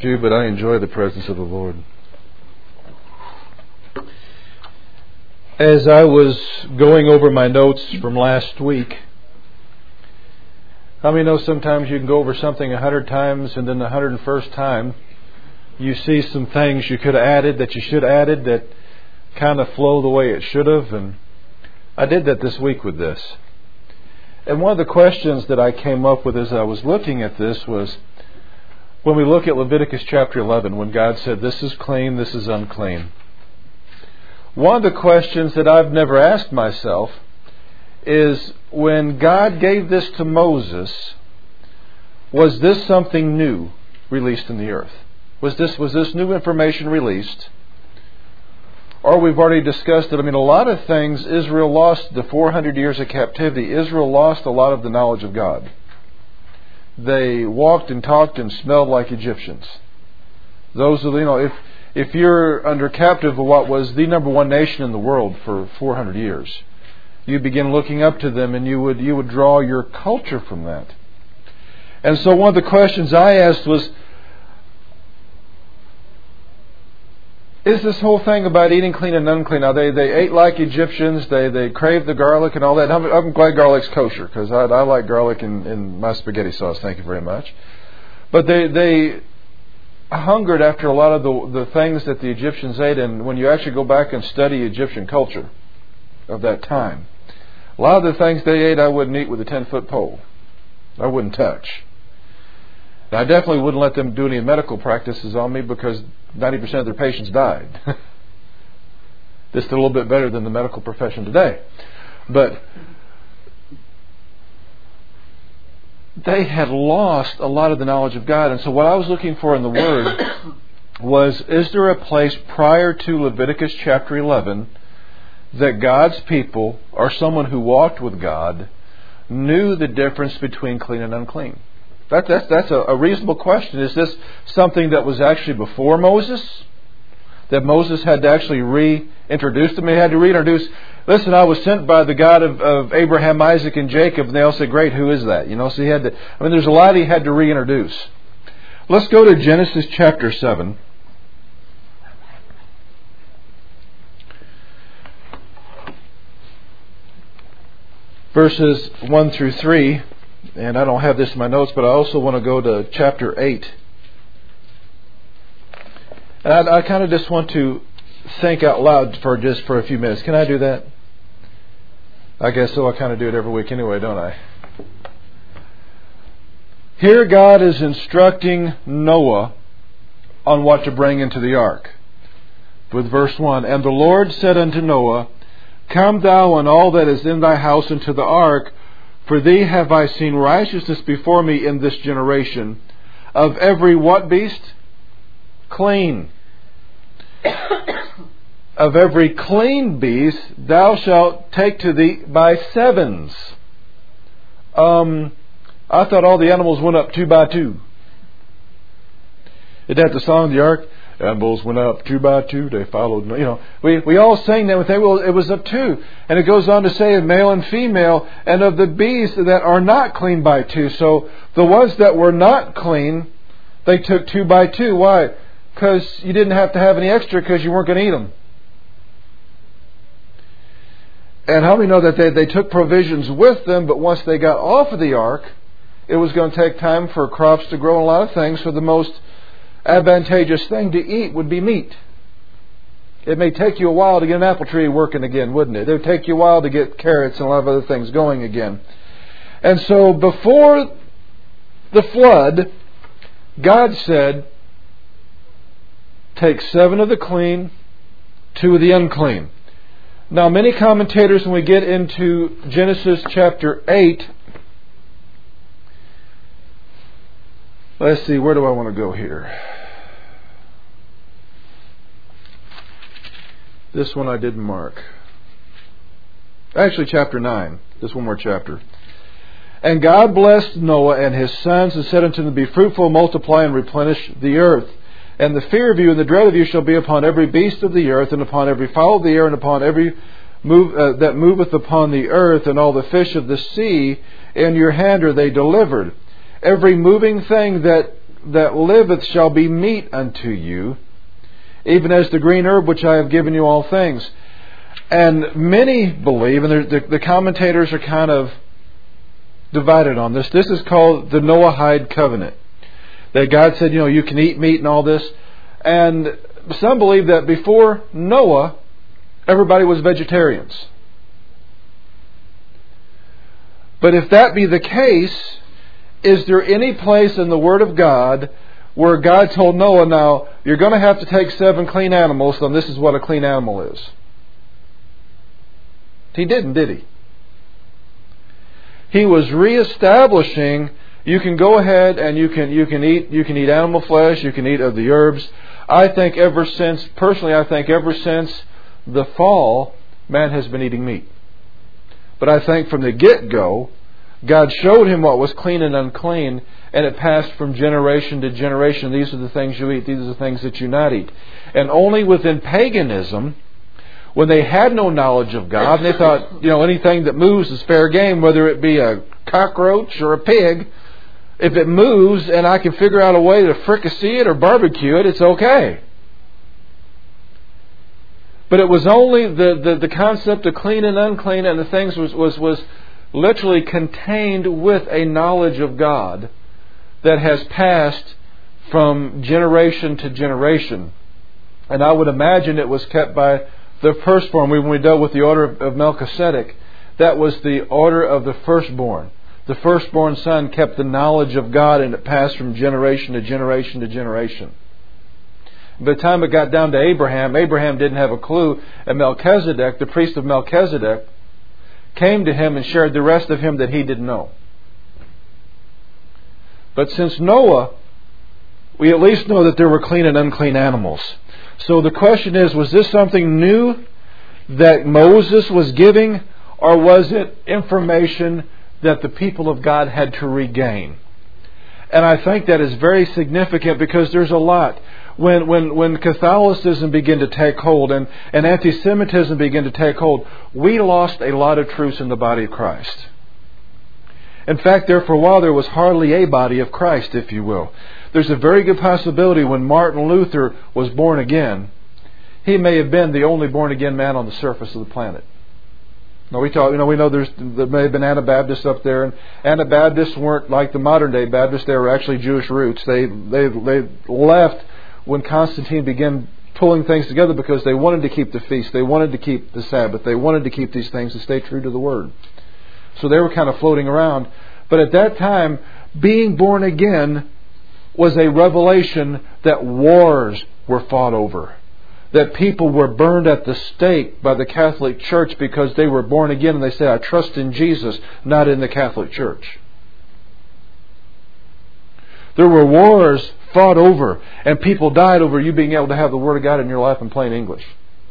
do, but I enjoy the presence of the Lord. As I was going over my notes from last week, how many know sometimes you can go over something 100 times and then the 101st time you see some things you could have added that you should have added that kind of flow the way it should have? And I did that this week with this. And one of the questions that I came up with as I was looking at this was, when we look at Leviticus chapter 11, when God said, this is clean, this is unclean. One of the questions that I've never asked myself is, when God gave this to Moses, was this something new released in the earth? Was this new information released? Or we've already discussed it. I mean, a lot of things Israel lost, the 400 years of captivity. Israel lost a lot of the knowledge of God. They walked and talked and smelled like Egyptians. Those are, if you're under captive of what was the number one nation in the world for 400 years, you begin looking up to them, and you would draw your culture from that. And so one of the questions I asked was, is this whole thing about eating clean and unclean? Now, they ate like Egyptians. They craved the garlic and all that. I'm glad garlic's kosher, because I like garlic in my spaghetti sauce. Thank you very much. But they hungered after a lot of the things that the Egyptians ate. And when you actually go back and study Egyptian culture of that time, a lot of the things they ate I wouldn't eat with a 10-foot pole. I wouldn't touch. Now, I definitely wouldn't let them do any medical practices on me, because 90% of their patients died. Just a little bit better than the medical profession today. But they had lost a lot of the knowledge of God. And so what I was looking for in the Word was, is there a place prior to Leviticus chapter 11 that God's people, or someone who walked with God, knew the difference between clean and unclean? That's a reasonable question. Is this something that was actually before Moses? That Moses had to actually reintroduce them? He had to reintroduce, listen, I was sent by the God of Abraham, Isaac, and Jacob. And they all say, great, who is that? So he had to, there's a lot he had to reintroduce. Let's go to Genesis chapter 7. Verses 1 through 3. And I don't have this in my notes, but I also want to go to chapter 8. And I kind of just want to think out loud for a few minutes. Can I do that? I guess so. I kind of do it every week anyway, don't I? Here God is instructing Noah on what to bring into the ark. With verse 1, and the Lord said unto Noah, come thou and all that is in thy house into the ark, for thee have I seen righteousness before me in this generation. Of every what beast? Clean. Of every clean beast thou shalt take to thee by sevens. I thought all the animals went up 2 by 2. Isn't that the song of the ark? Animals went up 2 by 2, they followed. We all sang that. It was up 2. And it goes on to say of male and female, and of the beasts that are not clean by 2. So the ones that were not clean, they took 2 by 2. Why? Because you didn't have to have any extra, because you weren't going to eat them. And how many know that they took provisions with them, but once they got off of the ark, it was going to take time for crops to grow and a lot of things. So the most advantageous thing to eat would be meat. It may take you a while to get an apple tree working again, wouldn't it? It would take you a while to get carrots and a lot of other things going again. And so before the flood, God said, take 7 of the clean, 2 of the unclean. Now, many commentators, when we get into Genesis chapter 8, let's see, where do I want to go here? This one I didn't mark. Actually, chapter 9. Just one more chapter. And God blessed Noah and his sons and said unto them, be fruitful, multiply, and replenish the earth. And the fear of you and the dread of you shall be upon every beast of the earth, and upon every fowl of the air, and upon every that moveth upon the earth, and all the fish of the sea. In your hand are they delivered. Every moving thing that that liveth shall be meat unto you, even as the green herb which I have given you all things. And many believe, and the commentators are kind of divided on this. This is called the Noahide covenant. That God said, you can eat meat and all this. And some believe that before Noah, everybody was vegetarians. But if that be the case, is there any place in the Word of God where God told Noah, now, you're going to have to take 7 clean animals, and this is what a clean animal is? He didn't, did he? He was reestablishing, you can go ahead and you can eat animal flesh, you can eat of the herbs. I think ever since the fall, man has been eating meat. But I think from the get-go, God showed him what was clean and unclean, and it passed from generation to generation. These are the things you eat, these are the things that you not eat. And only within paganism, when they had no knowledge of God, and they thought, anything that moves is fair game, whether it be a cockroach or a pig, if it moves and I can figure out a way to fricassee it or barbecue it, it's okay. But it was only the concept of clean and unclean and the things was literally contained with a knowledge of God that has passed from generation to generation. And I would imagine it was kept by the firstborn. When we dealt with the order of Melchizedek, that was the order of the firstborn. The firstborn son kept the knowledge of God, and it passed from generation to generation to generation. By the time it got down to Abraham didn't have a clue, and Melchizedek, the priest of Melchizedek, came to him and shared the rest of him that he didn't know. But since Noah, we at least know that there were clean and unclean animals. So the question is, was this something new that Moses was giving, or was it information that the people of God had to regain? And I think that is very significant, because there's a lot. When Catholicism began to take hold and anti-Semitism began to take hold, we lost a lot of truths in the body of Christ. In fact, there for a while there was hardly a body of Christ, if you will. There's a very good possibility when Martin Luther was born again, he may have been the only born again man on the surface of the planet. Now we know there may have been Anabaptists up there, and Anabaptists weren't like the modern day Baptists. They were actually Jewish roots. They left when Constantine began pulling things together because they wanted to keep the feast, they wanted to keep the Sabbath, they wanted to keep these things and stay true to the Word. So they were kind of floating around. But at that time, being born again was a revelation that wars were fought over. That people were burned at the stake by the Catholic Church because they were born again and they say, I trust in Jesus, not in the Catholic Church. There were wars fought over, and people died over you being able to have the Word of God in your life in plain English.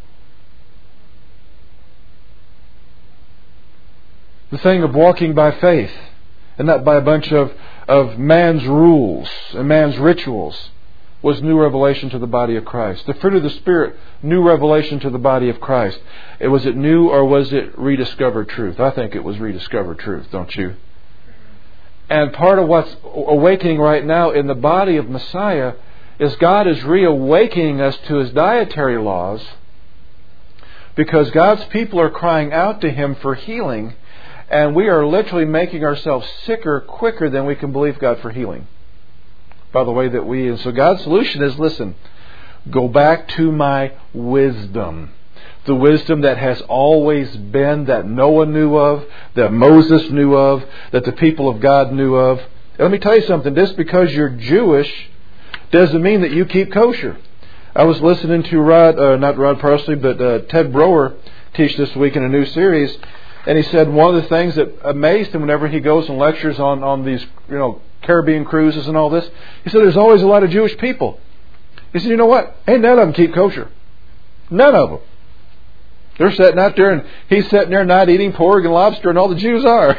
The thing of walking by faith and not by a bunch of man's rules and man's rituals was new revelation to the body of Christ. The fruit of the Spirit, new revelation to the body of Christ. Was it new, or was it rediscovered truth? I think it was rediscovered truth, don't you? And part of what's awakening right now in the body of Messiah is God is reawakening us to His dietary laws, because God's people are crying out to Him for healing, and we are literally making ourselves sicker quicker than we can believe God for healing. By the way that and so God's solution is, listen, go back to my wisdom. The wisdom that has always been, that Noah knew of, that Moses knew of, that the people of God knew of. And let me tell you something, just because you're Jewish doesn't mean that you keep kosher. I was listening to not Rod Parsley, but Ted Brower teach this week in a new series, and he said one of the things that amazed him whenever he goes and lectures on these, Caribbean cruises and all this, he said there's always a lot of Jewish people. He said, you know what? Ain't none of them keep kosher. None of them. They're sitting out there, and he's sitting there not eating pork and lobster, and all the Jews are.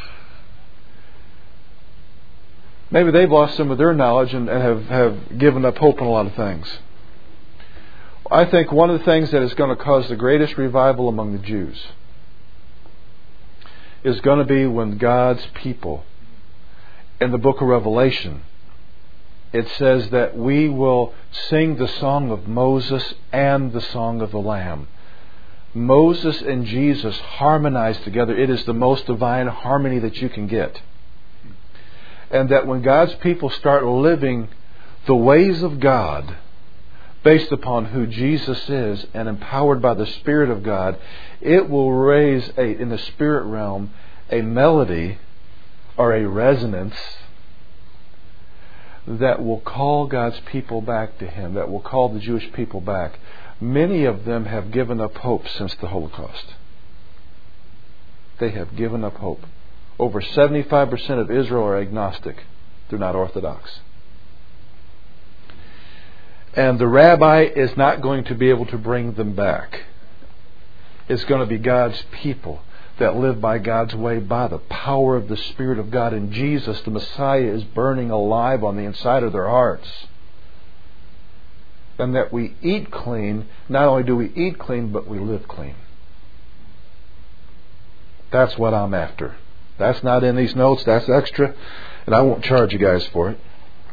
Maybe they've lost some of their knowledge and have given up hope on a lot of things. I think one of the things that is going to cause the greatest revival among the Jews is going to be when God's people in the book of Revelation it says that we will sing the song of Moses and the song of the Lamb. Moses and Jesus harmonize together. It is the most divine harmony that you can get. And that when God's people start living the ways of God, based upon who Jesus is and empowered by the Spirit of God, it will raise, in the spirit realm, a melody or a resonance that will call God's people back to Him, that will call the Jewish people back. Many of them have given up hope since the Holocaust. They have given up hope. Over 75% of Israel are agnostic. They're not Orthodox. And the rabbi is not going to be able to bring them back. It's going to be God's people that live by God's way by the power of the Spirit of God. And Jesus, the Messiah, is burning alive on the inside of their hearts. And that we eat clean. Not only do we eat clean, but we live clean. That's what I'm after. That's not in these notes. That's extra. And I won't charge you guys for it.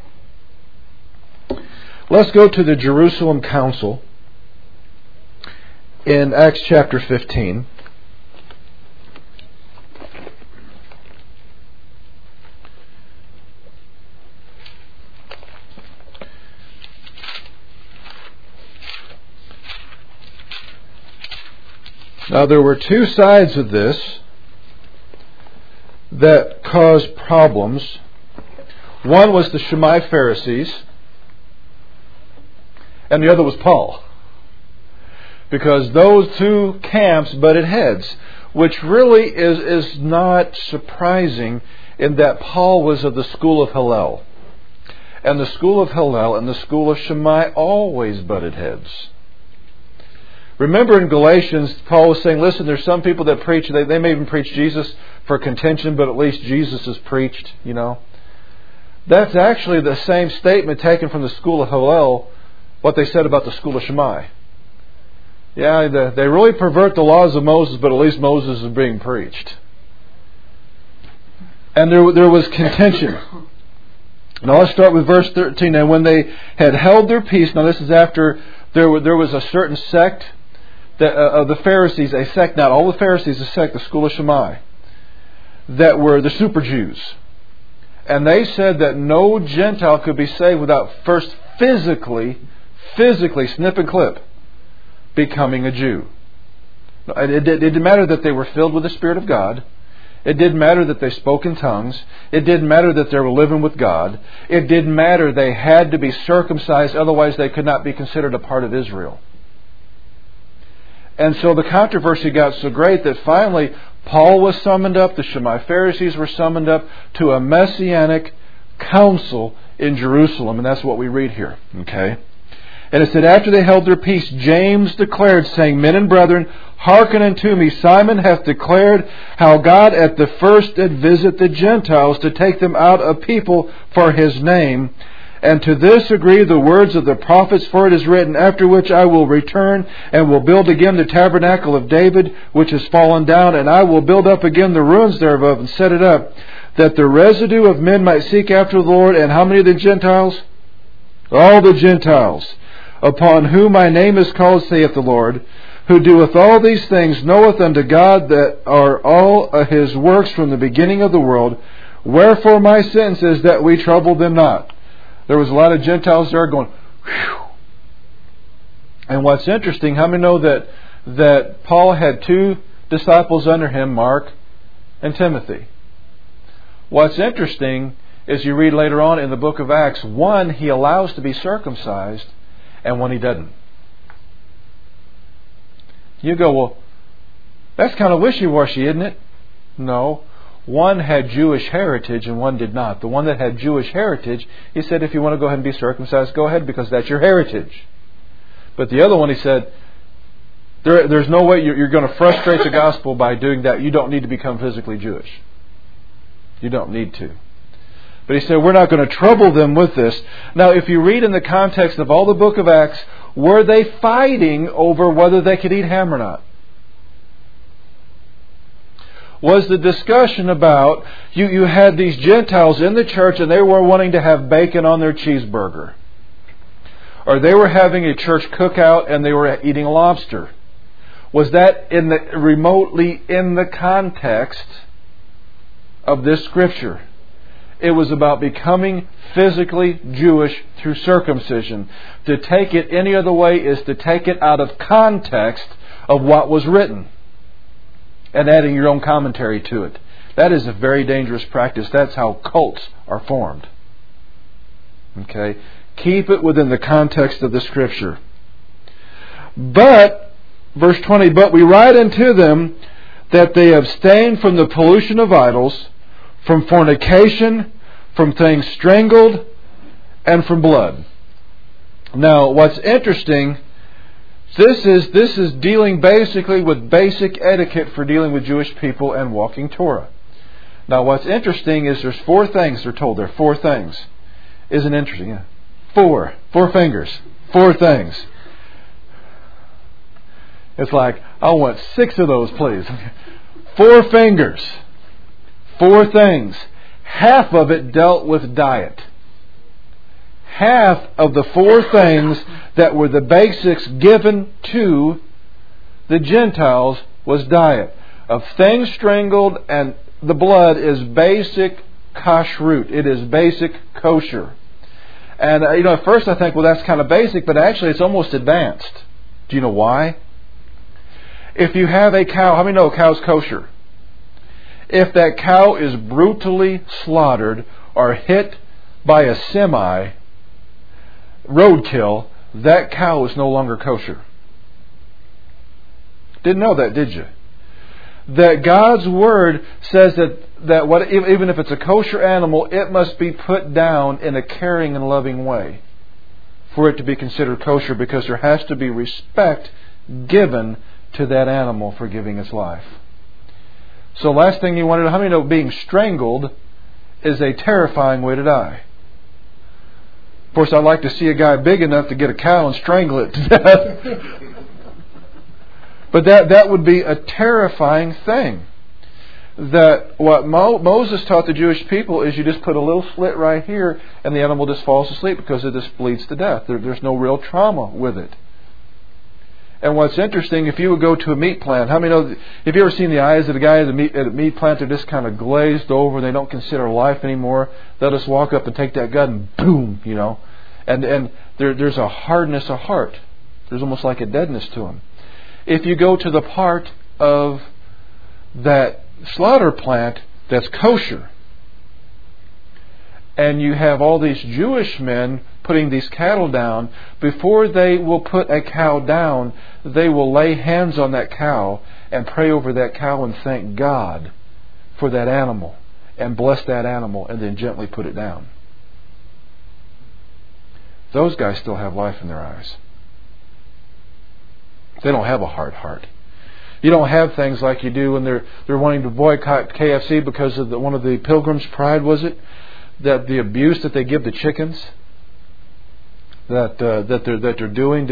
Let's go to the Jerusalem Council in Acts chapter 15. Now, there were two sides of this that caused problems. One was the Shammai Pharisees, and the other was Paul. Because those two camps butted heads, which really is not surprising in that Paul was of the school of Hillel. And the school of Hillel and the school of Shammai always butted heads. Remember in Galatians, Paul was saying, listen, there's some people that preach, they may even preach Jesus for contention, but at least Jesus is preached, you know. That's actually the same statement taken from the school of Hillel, what they said about the school of Shammai. Yeah, they really pervert the laws of Moses, but at least Moses is being preached. And there was contention. Now let's start with verse 13. And when they had held their peace, now this is after there was a certain sect of the Pharisees, a sect, not all the Pharisees, a sect, the school of Shammai, that were the super Jews. And they said that no Gentile could be saved without first physically, snip and clip, becoming a Jew. It didn't matter that they were filled with the Spirit of God. It didn't matter that they spoke in tongues. It didn't matter that they were living with God. It didn't matter they had to be circumcised, otherwise they could not be considered a part of Israel. And so the controversy got so great that finally Paul was summoned up, the Shammai Pharisees were summoned up to a messianic council in Jerusalem. And that's what we read here. Okay? And it said, after they held their peace, James declared, saying, Men and brethren, hearken unto me. Simon hath declared how God at the first did visit the Gentiles to take them out a people for His name. And to this agree the words of the prophets, for it is written, After which I will return, and will build again the tabernacle of David, which is fallen down, and I will build up again the ruins thereof, and set it up, that the residue of men might seek after the Lord. And how many of the Gentiles? All the Gentiles, upon whom my name is called, saith the Lord, who doeth all these things, knoweth unto God that are all His works from the beginning of the world. Wherefore my sentence is that we trouble them not. There was a lot of Gentiles there going, whew. And what's interesting, how many know that Paul had two disciples under him, Mark and Timothy? What's interesting is you read later on in the book of Acts, one he allows to be circumcised, and one he doesn't. You go, well, that's kind of wishy-washy, isn't it? No. One had Jewish heritage and one did not. The one that had Jewish heritage, he said, if you want to go ahead and be circumcised, go ahead, because that's your heritage. But the other one, he said, there's no way you're going to frustrate the gospel by doing that. You don't need to become physically Jewish. You don't need to. But he said, we're not going to trouble them with this. Now, if you read in the context of all the book of Acts, were they fighting over whether they could eat ham or not? was the discussion about, you had these Gentiles in the church and they were wanting to have bacon on their cheeseburger. Or they were having a church cookout and they were eating lobster. Was that remotely in the context of this Scripture? It was about becoming physically Jewish through circumcision. To take it any other way is to take it out of context of what was written and adding your own commentary to it. That is a very dangerous practice. That's how cults are formed. Okay? Keep it within the context of the Scripture. But, verse 20, but we write unto them that they abstain from the pollution of idols, from fornication, from things strangled, and from blood. Now, what's interesting, this is dealing basically with basic etiquette for dealing with Jewish people and walking Torah. Now, what's interesting is there's 4 things they're told. There are 4 things. Isn't it interesting? Yeah. 4 fingers. 4 things. It's like, I want 6 of those, please. 4 fingers. 4 things. Half of it dealt with diet. Half of the 4 things that were the basics given to the Gentiles was diet. Of things strangled, and the blood is basic kashrut. It is basic kosher. And at first I think, well, that's kind of basic, but actually it's almost advanced. Do you know why? If you have a cow, how many know a cow's kosher? If that cow is brutally slaughtered or hit by a semi, roadkill, that cow is no longer kosher. Didn't know that, did you? That God's Word says that even if it's a kosher animal, it must be put down in a caring and loving way for it to be considered kosher, because there has to be respect given to that animal for giving its life. So last thing you wanted to know, how many know being strangled is a terrifying way to die? Of course, I'd like to see a guy big enough to get a cow and strangle it to death. But that would be a terrifying thing. That what Moses taught the Jewish people is you just put a little slit right here and the animal just falls asleep because it just bleeds to death. There's no real trauma with it. And what's interesting, if you would go to a meat plant, how many know, have you ever seen the eyes of the guy at a meat plant? They're just kind of glazed over. They don't consider life anymore. They'll just walk up and take that gun and boom, And there's a hardness of heart. There's almost like a deadness to them. If you go to the part of that slaughter plant that's kosher, and you have all these Jewish men putting these cattle down, before they will put a cow down, they will lay hands on that cow and pray over that cow and thank God for that animal and bless that animal and then gently put it down. Those guys still have life in their eyes. They don't have a hard heart. You don't have things like you do when they're wanting to boycott KFC because of one of the Pilgrim's Pride, was it? That the abuse that they give the chickens, that they're doing,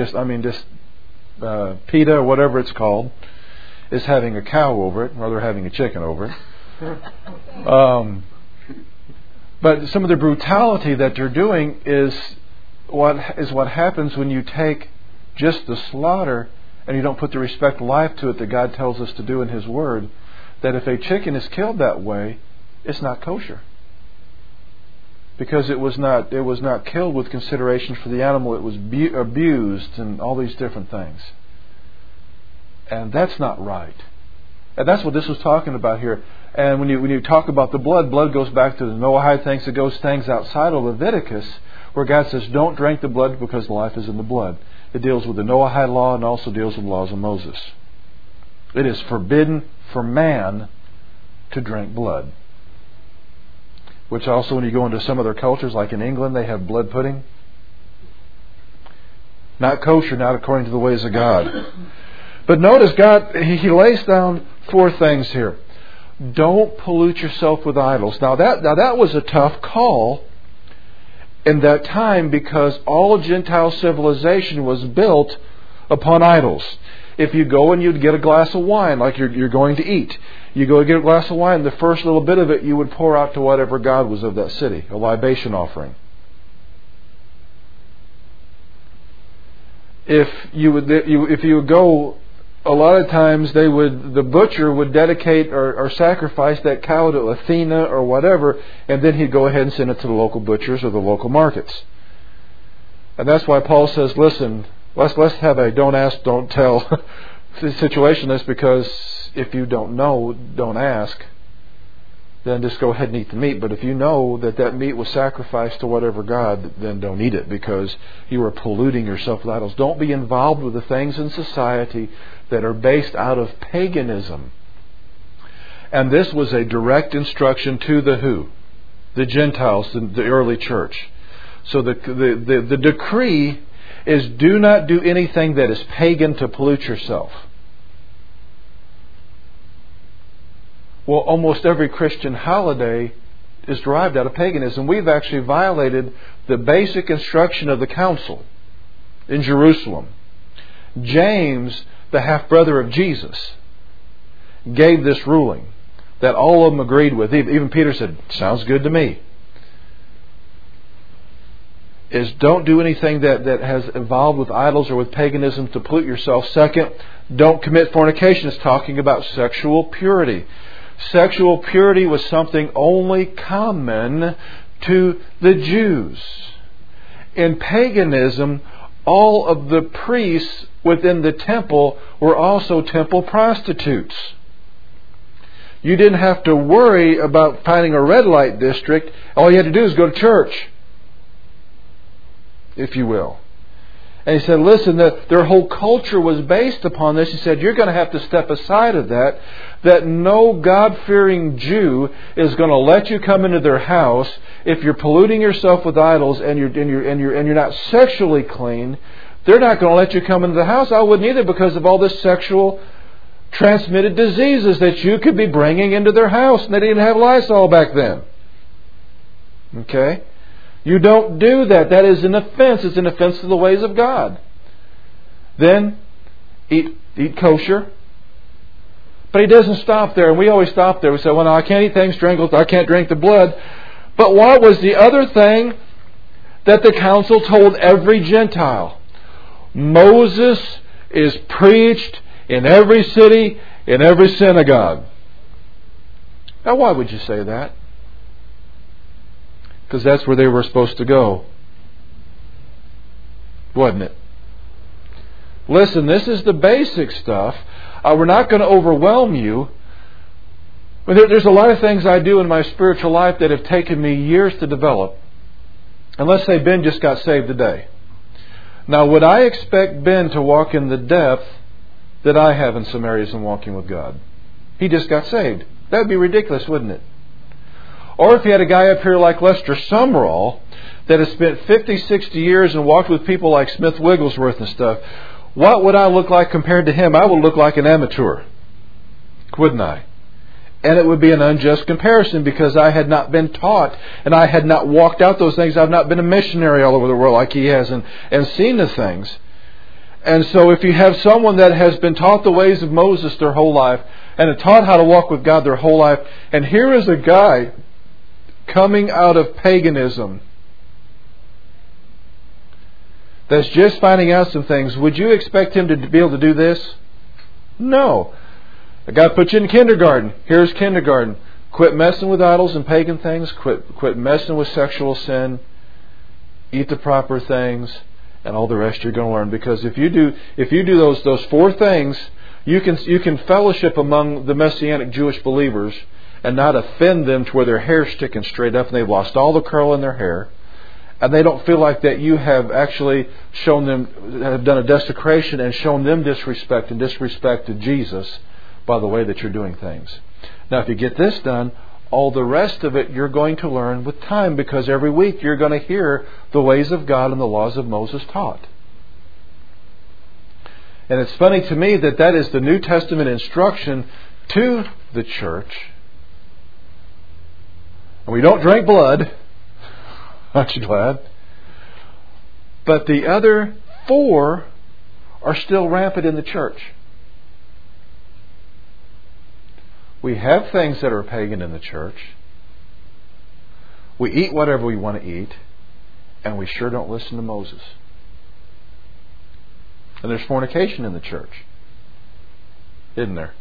PETA or whatever it's called, is having a cow over it, or they're having a chicken over it. But some of the brutality that they're doing is what happens when you take just the slaughter and you don't put the respect of life to it that God tells us to do in His Word. That if a chicken is killed that way, it's not kosher. Because it was not killed with consideration for the animal. It was abused and all these different things. And that's not right. And that's what this was talking about here. And when you talk about the blood goes back to the Noahide things. It goes things outside of Leviticus, where God says, don't drink the blood because life is in the blood. It deals with the Noahide law and also deals with the laws of Moses. It is forbidden for man to drink blood. Which also, when you go into some other cultures, like in England, they have blood pudding. Not kosher, not according to the ways of God. But notice God, He lays down 4 things here. Don't pollute yourself with idols. Now that was a tough call in that time, because all Gentile civilization was built upon idols. If you go and you'd get a glass of wine like you're going to eat, You go get a glass of wine, the first little bit of it you would pour out to whatever god was of that city, a libation offering. If you would go, a lot of times the butcher would dedicate or sacrifice that cow to Athena or whatever, and then he'd go ahead and send it to the local butchers or the local markets. And that's why Paul says, listen, let's have a don't ask, don't tell situation. That's because if you don't know, don't ask. Then just go ahead and eat the meat. But if you know that meat was sacrificed to whatever god, then don't eat it, because you are polluting yourself with idols. Don't be involved with the things in society that are based out of paganism. And this was a direct instruction to the who? The Gentiles, the early church. So the decree is, do not do anything that is pagan to pollute yourself. Well, almost every Christian holiday is derived out of paganism. We've actually violated the basic instruction of the council in Jerusalem. James, the half-brother of Jesus, gave this ruling that all of them agreed with. Even Peter said, sounds good to me. Is don't do anything that has involved with idols or with paganism to pollute yourself. Second, don't commit fornication. It's talking about sexual purity. Sexual purity was something only common to the Jews. In paganism, all of the priests within the temple were also temple prostitutes. You didn't have to worry about finding a red light district. All you had to do is go to church, if you will. And he said, listen, their whole culture was based upon this. He said, you're going to have to step aside of that no God-fearing Jew is going to let you come into their house if you're polluting yourself with idols and you're not sexually clean. They're not going to let you come into the house. I wouldn't either, because of all this sexual transmitted diseases that you could be bringing into their house. And they didn't have Lysol back then. Okay? You don't do that. That is an offense. It's an offense to the ways of God. Then, eat kosher. But he doesn't stop there. And we always stop there. We say, well, no, I can't eat things strangled. I can't drink the blood. But what was the other thing that the council told every Gentile? Moses is preached in every city, in every synagogue. Now, why would you say that? Because that's where they were supposed to go. Wasn't it? Listen, this is the basic stuff. We're not going to overwhelm you. But there's a lot of things I do in my spiritual life that have taken me years to develop. And let's say Ben just got saved today. Now, would I expect Ben to walk in the depth that I have in some areas in walking with God? He just got saved. That would be ridiculous, wouldn't it? Or if you had a guy up here like Lester Sumrall that has spent 50, 60 years and walked with people like Smith Wigglesworth and stuff, what would I look like compared to him? I would look like an amateur, wouldn't I? And it would be an unjust comparison, because I had not been taught and I had not walked out those things. I've not been a missionary all over the world like he has and seen the things. And so if you have someone that has been taught the ways of Moses their whole life and are taught how to walk with God their whole life, and here is a guy coming out of paganism that's just finding out some things, would you expect him to be able to do this? No. God put you in kindergarten. Here's kindergarten. Quit messing with idols and pagan things. Quit messing with sexual sin. Eat the proper things, and all the rest you're going to learn. Because if you do those four things, you can fellowship among the Messianic Jewish believers and not offend them to where their hair's sticking straight up and they've lost all the curl in their hair, and they don't feel like that you have actually have done a desecration and shown them disrespect and disrespected Jesus by the way that you're doing things. Now, if you get this done, all the rest of it you're going to learn with time, because every week you're going to hear the ways of God and the laws of Moses taught. And it's funny to me that is the New Testament instruction to the church. And we don't drink blood. Aren't you glad? But the other four are still rampant in the church. We have things that are pagan in the church. We eat whatever we want to eat. And we sure don't listen to Moses. And there's fornication in the church. Isn't there?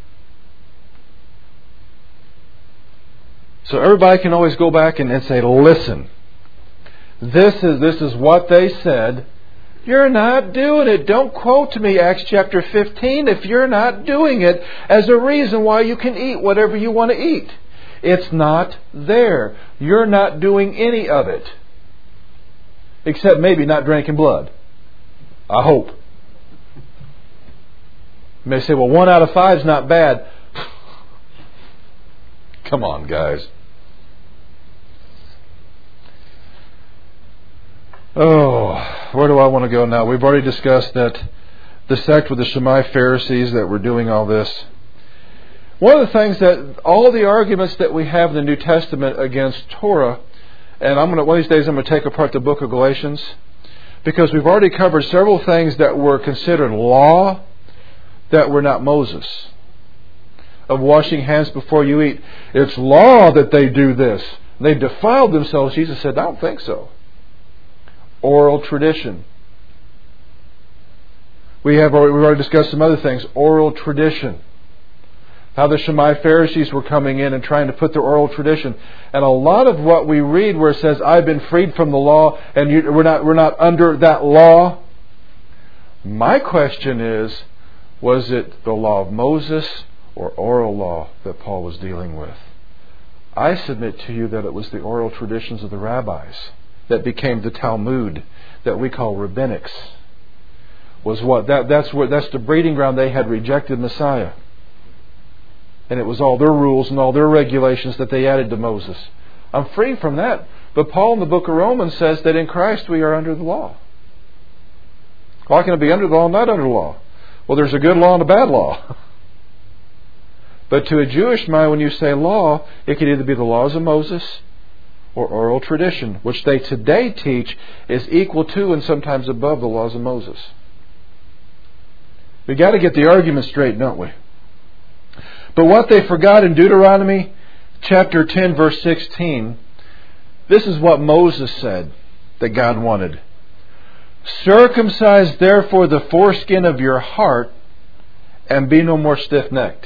So everybody can always go back and say, listen, this is what they said. You're not doing it. Don't quote to me Acts chapter 15 if you're not doing it as a reason why you can eat whatever you want to eat. It's not there. You're not doing any of it. Except maybe not drinking blood. I hope. You may say, well, 1 out of 5 is not bad. Come on, guys. Oh, where do I want to go now? We've already discussed that the sect with the Shammai Pharisees that were doing all this. One of the things that all the arguments that we have in the New Testament against Torah, and one of these days I'm going to take apart the book of Galatians, because we've already covered several things that were considered law that were not Moses. Of washing hands before you eat. It's law that they do this. They defiled themselves. Jesus said, I don't think so. Oral tradition. We've already discussed some other things. Oral tradition. How the Shammai Pharisees were coming in and trying to put their oral tradition. And a lot of what we read where it says, I've been freed from the law and we're not under that law. My question is, was it the law of Moses or oral law that Paul was dealing with? I submit to you that it was the oral traditions of the rabbis that became the Talmud that we call rabbinics. Was what? That's the breeding ground. They had rejected Messiah. And it was all their rules and all their regulations that they added to Moses. I'm free from that. But Paul in the book of Romans says that in Christ we are under the law. Why can it be under the law and not under the law? Well, there's a good law and a bad law. But to a Jewish mind, when you say law, it could either be the laws of Moses or oral tradition, which they today teach is equal to and sometimes above the laws of Moses. We've got to get the argument straight, don't we? But what they forgot in Deuteronomy chapter 10, verse 16, this is what Moses said that God wanted. Circumcise therefore the foreskin of your heart and be no more stiff-necked.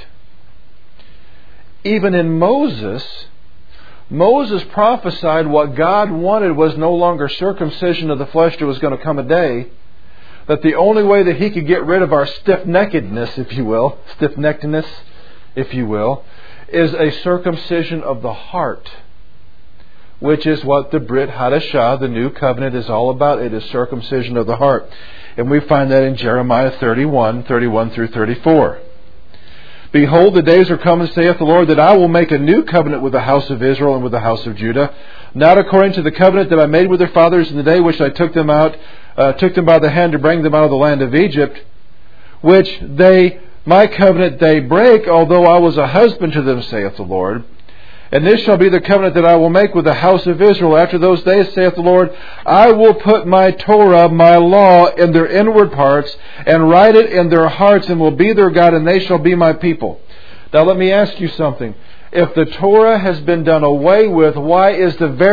Even in Moses prophesied what God wanted was no longer circumcision of the flesh. There was going to come a day that the only way that He could get rid of our stiff-neckedness, if you will, stiff-neckedness, if you will, is a circumcision of the heart, which is what the Brit Hadashah, the new covenant, is all about. It is circumcision of the heart. And we find that in Jeremiah 31 through 34. Behold, the days are coming, saith the Lord, that I will make a new covenant with the house of Israel and with the house of Judah, not according to the covenant that I made with their fathers in the day which I took them by the hand to bring them out of the land of Egypt, which my covenant they break, although I was a husband to them, saith the Lord. And this shall be the covenant that I will make with the house of Israel. After those days, saith the Lord, I will put my Torah, my law, in their inward parts, and write it in their hearts, and will be their God, and they shall be my people. Now let me ask you something. If the Torah has been done away with, why is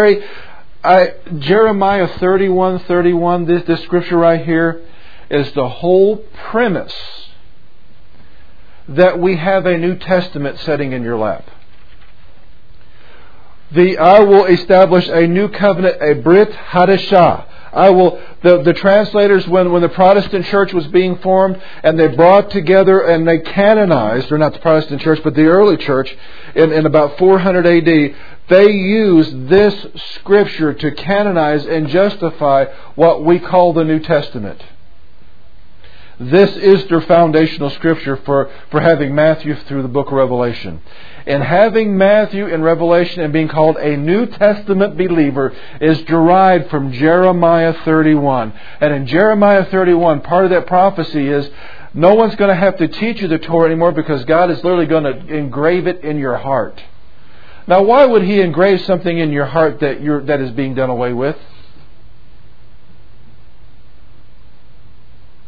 Jeremiah 31, this scripture right here, is the whole premise that we have a New Testament sitting in your lap. I will establish a new covenant, a Brit Hadashah. The translators, when the Protestant church was being formed, and they brought together and they canonized, or not the Protestant church, but the early church, in about 400 AD, they used this scripture to canonize and justify what we call the New Testament. This is their foundational scripture for having Matthew through the book of Revelation. And having Matthew in Revelation and being called a New Testament believer is derived from Jeremiah 31. And in Jeremiah 31, part of that prophecy is no one's going to have to teach you the Torah anymore because God is literally going to engrave it in your heart. Now, why would He engrave something in your heart that is being done away with?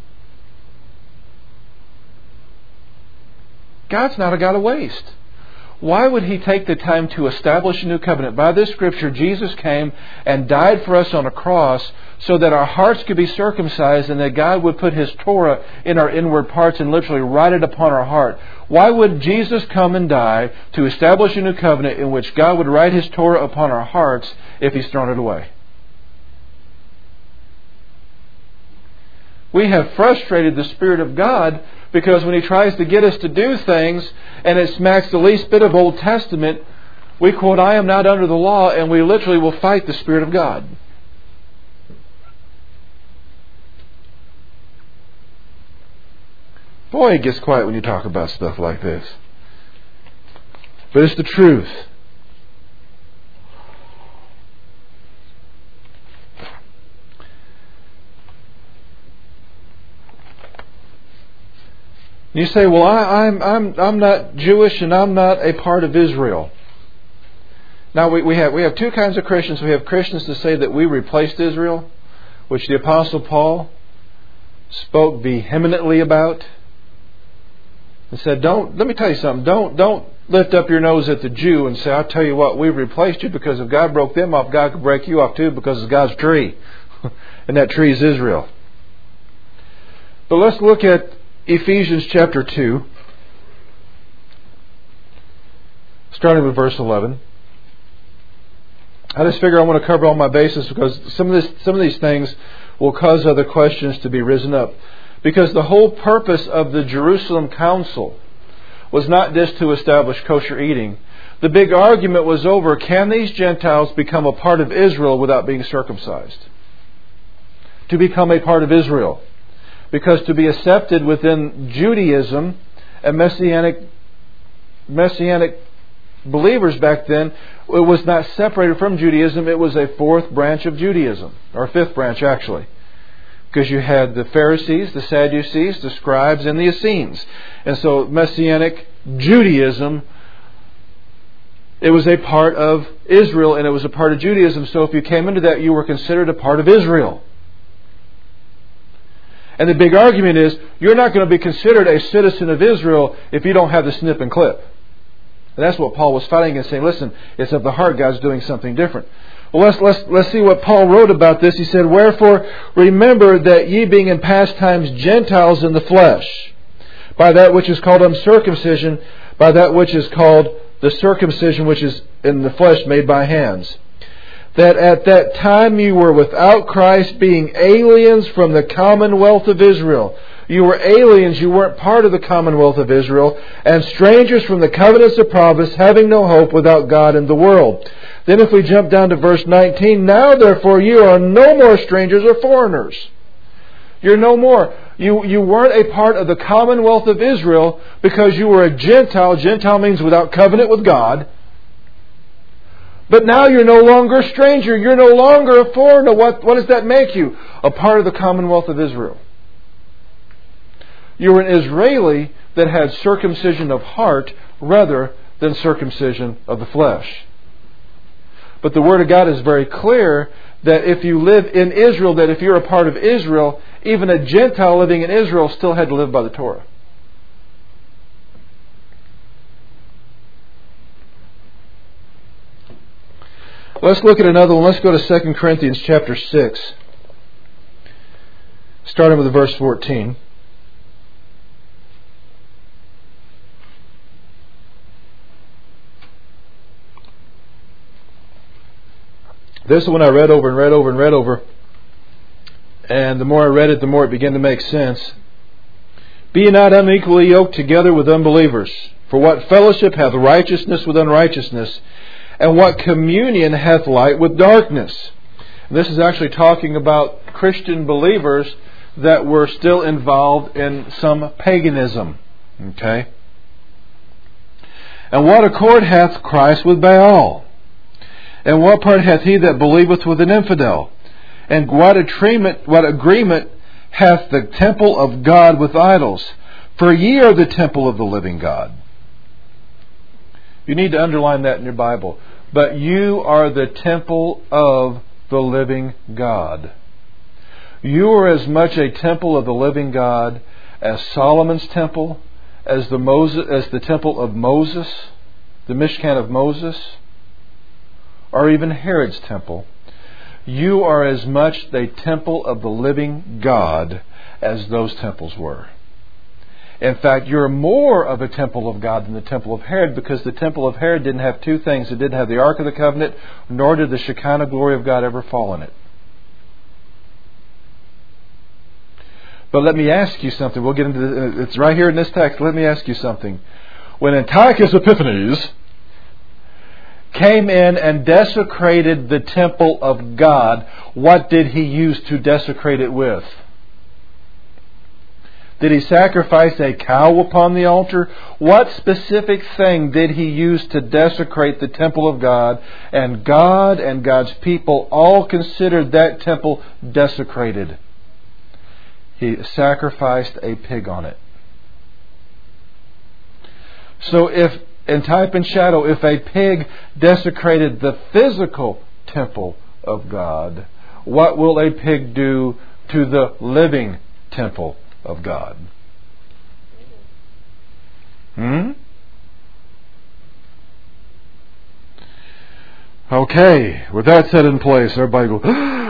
God's not a God of waste. why would He take the time to establish a new covenant? By this Scripture, Jesus came and died for us on a cross so that our hearts could be circumcised and that God would put His Torah in our inward parts and literally write it upon our heart. Why would Jesus come and die to establish a new covenant in which God would write His Torah upon our hearts if He's thrown it away? We have frustrated the Spirit of God because when He tries to get us to do things and it smacks the least bit of Old Testament, we quote, "I am not under the law," and we literally will fight the Spirit of God. Boy, it gets quiet when you talk about stuff like this. But it's the truth. You say, "Well, I'm not Jewish and I'm not a part of Israel." Now we have two kinds of Christians. We have Christians that say that we replaced Israel, which the Apostle Paul spoke vehemently about, and said, "Let me tell you something. Don't lift up your nose at the Jew and say, 'I'll tell you what, we replaced you,' because if God broke them off, God could break you off too, because it's God's tree, and that tree is Israel." But let's look at Ephesians chapter 2, starting with verse 11. I just figure I want to cover all my bases because some of these things will cause other questions to be risen up. Because the whole purpose of the Jerusalem Council was not just to establish kosher eating. The big argument was over, can these Gentiles become a part of Israel without being circumcised? To become a part of Israel. Because to be accepted within Judaism and Messianic believers back then, it was not separated from Judaism. It was a fourth branch of Judaism, or fifth branch actually. Because you had the Pharisees, the Sadducees, the scribes, and the Essenes. And so Messianic Judaism, it was a part of Israel and it was a part of Judaism. So if you came into that, you were considered a part of Israel. And the big argument is, you're not going to be considered a citizen of Israel if you don't have the snip and clip. And that's what Paul was fighting against, saying, listen, it's of the heart, God's doing something different. Well, let's see what Paul wrote about this. He said, "Wherefore, remember that ye being in past times Gentiles in the flesh, by that which is called uncircumcision, by that which is called the circumcision which is in the flesh made by hands. That at that time you were without Christ, being aliens from the commonwealth of Israel." You were aliens, you weren't part of the commonwealth of Israel, "and strangers from the covenants of promise, having no hope without God in the world." Then if we jump down to verse 19, "Now therefore you are no more strangers or foreigners." You're no more. You weren't a part of the commonwealth of Israel because you were a Gentile. Gentile means without covenant with God. But now you're no longer a stranger. You're no longer a foreigner. What does that make you? A part of the commonwealth of Israel. You were an Israeli that had circumcision of heart rather than circumcision of the flesh. But the Word of God is very clear that if you live in Israel, that if you're a part of Israel, even a Gentile living in Israel still had to live by the Torah. Let's look at another one. Let's go to 2 Corinthians chapter 6, starting with verse 14. This one I read over and read over and read over. And the more I read it, the more it began to make sense. "Be ye not unequally yoked together with unbelievers. For what fellowship hath righteousness with unrighteousness? And what communion hath light with darkness?" And this is actually talking about Christian believers that were still involved in some paganism. Okay? "And what accord hath Christ with Baal? And what part hath he that believeth with an infidel? And what agreement hath the temple of God with idols? For ye are the temple of the living God." You need to underline that in your Bible. But you are the temple of the living God. You are as much a temple of the living God as Solomon's temple, as the temple of Moses, the Mishkan of Moses, or even Herod's temple, you are as much the temple of the living God as those temples were. In fact, you're more of a temple of God than the temple of Herod, because the temple of Herod didn't have two things. It didn't have the Ark of the Covenant, nor did the Shekinah glory of God ever fall in it. But let me ask you something. We'll get into it's right here in this text. Let me ask you something. When Antiochus Epiphanes came in and desecrated the temple of God, what did he use to desecrate it with? Did he sacrifice a cow upon the altar? What specific thing did he use to desecrate the temple of God? And God and God's people all considered that temple desecrated. He sacrificed a pig on it. So if, in type and shadow, if a pig desecrated the physical temple of God, what will a pig do to the living temple of God? Okay, with that set in place, everybody go,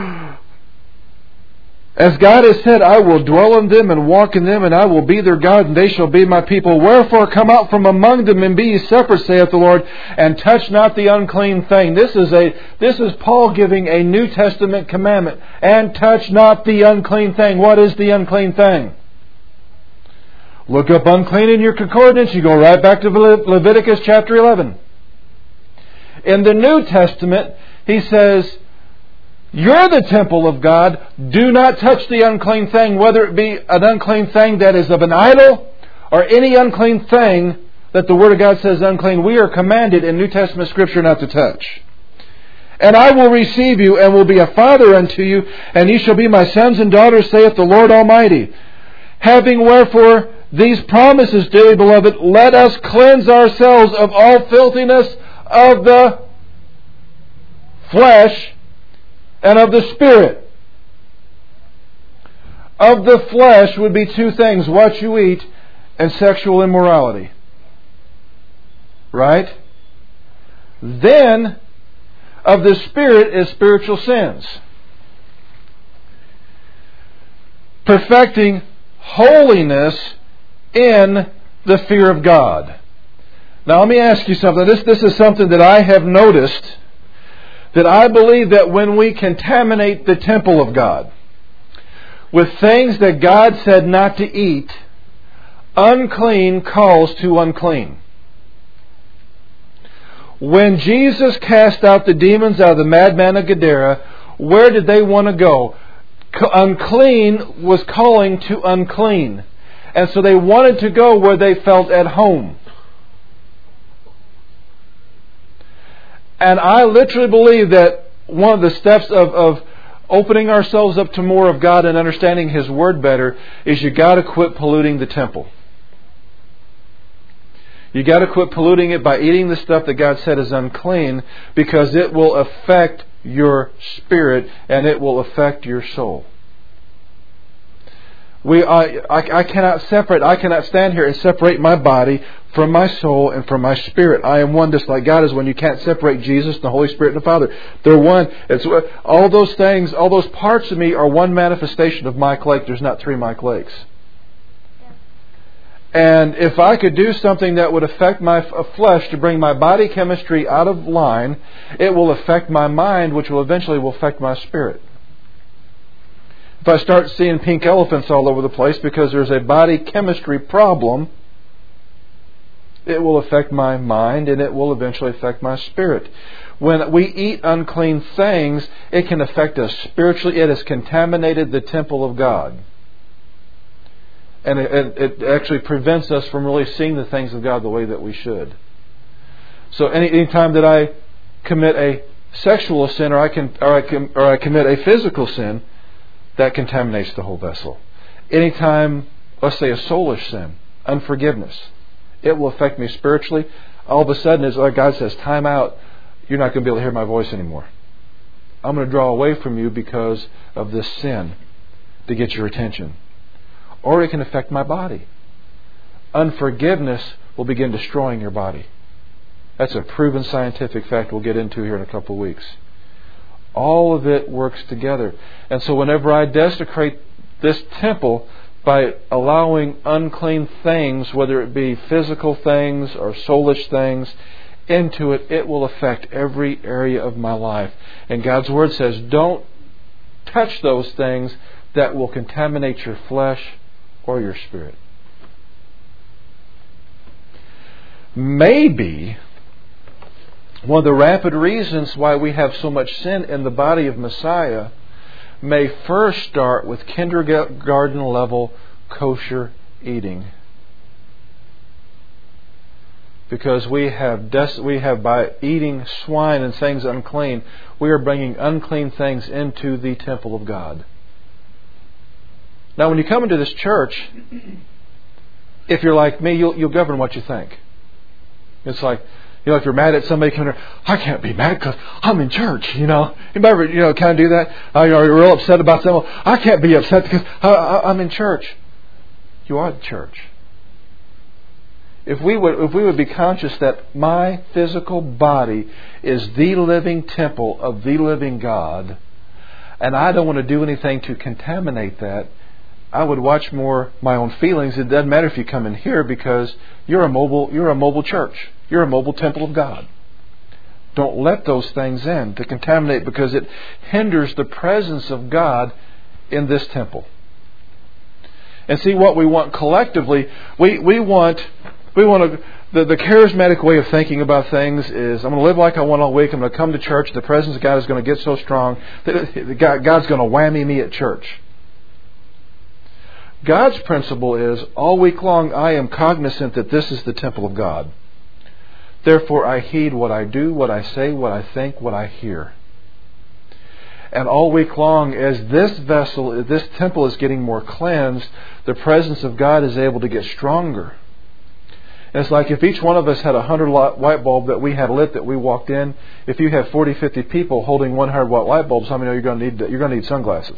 as God has said, I will dwell in them and walk in them, and I will be their God, and they shall be my people. Wherefore come out from among them and be ye separate, saith the Lord, and touch not the unclean thing. This is Paul giving a New Testament commandment. And touch not the unclean thing. What is the unclean thing? Look up unclean in your concordance. You go right back to Leviticus chapter 11. In the New Testament, he says, you're the temple of God. Do not touch the unclean thing, whether it be an unclean thing that is of an idol or any unclean thing that the Word of God says unclean. We are commanded in New Testament Scripture not to touch. And I will receive you and will be a father unto you, and ye shall be my sons and daughters, saith the Lord Almighty. Having wherefore these promises, dearly beloved, let us cleanse ourselves of all filthiness of the flesh and of the Spirit. Of the flesh would be two things: what you eat and sexual immorality. Right? Then, of the Spirit is spiritual sins. Perfecting holiness in the fear of God. Now let me ask you something. This is something that I have noticed, that I believe that when we contaminate the temple of God with things that God said not to eat, unclean calls to unclean. When Jesus cast out the demons out of the madman of Gadara, where did they want to go? Unclean was calling to unclean. And so they wanted to go where they felt at home. And I literally believe that one of the steps of opening ourselves up to more of God and understanding His Word better is you got to quit polluting the temple. You got to quit polluting it by eating the stuff that God said is unclean, because it will affect your spirit and it will affect your soul. I cannot separate. I cannot stand here and separate my body from my soul and from my spirit. I am one, just like God is one. You can't separate Jesus, the Holy Spirit, and the Father. They're one. It's all those things, all those parts of me are one manifestation of Mike Lake. There's not three Mike Lakes. And if I could do something that would affect my flesh to bring my body chemistry out of line, it will affect my mind, which will eventually affect my spirit. If I start seeing pink elephants all over the place because there's a body chemistry problem, it will affect my mind and it will eventually affect my spirit. When we eat unclean things, it can affect us spiritually. It has contaminated the temple of God. And it actually prevents us from really seeing the things of God the way that we should. So any time that I commit a sexual sin or I commit a physical sin, that contaminates the whole vessel. Anytime, let's say, a soulish sin, unforgiveness, it will affect me spiritually. All of a sudden, it's like God says, time out. You're not going to be able to hear my voice anymore. I'm going to draw away from you because of this sin to get your attention. Or it can affect my body. Unforgiveness will begin destroying your body. That's a proven scientific fact we'll get into here in a couple of weeks. All of it works together. And so whenever I desecrate this temple by allowing unclean things, whether it be physical things or soulish things, into it, it will affect every area of my life. And God's Word says, don't touch those things that will contaminate your flesh or your spirit. Maybe one of the rapid reasons why we have so much sin in the body of Messiah may first start with kindergarten level kosher eating. Because we have by eating swine and things unclean, we are bringing unclean things into the temple of God. Now when you come into this church, if you're like me, you'll govern what you think. It's like, if you're mad at somebody coming here, I can't be mad because I'm in church, Anybody ever, kind of do that? You're real upset about something. I can't be upset because I'm in church. You are the church. If we would be conscious that my physical body is the living temple of the living God, and I don't want to do anything to contaminate that, I would watch more my own feelings. It doesn't matter if you come in here because you're a mobile church. You're a mobile temple of God. Don't let those things in to contaminate, because it hinders the presence of God in this temple. And see, what we want collectively, we want the charismatic way of thinking about things is, I'm going to live like I want all week. I'm going to come to church. The presence of God is going to get so strong that God's going to whammy me at church. God's principle is, all week long I am cognizant that this is the temple of God. Therefore I heed what I do, what I say, what I think, what I hear. And all week long, as this temple is getting more cleansed, the presence of God is able to get stronger. And it's like if each one of us had 100 light bulb that we had lit that we walked in, if you have 40, 50 people holding 100 watt light bulbs, how many know you're going to need sunglasses?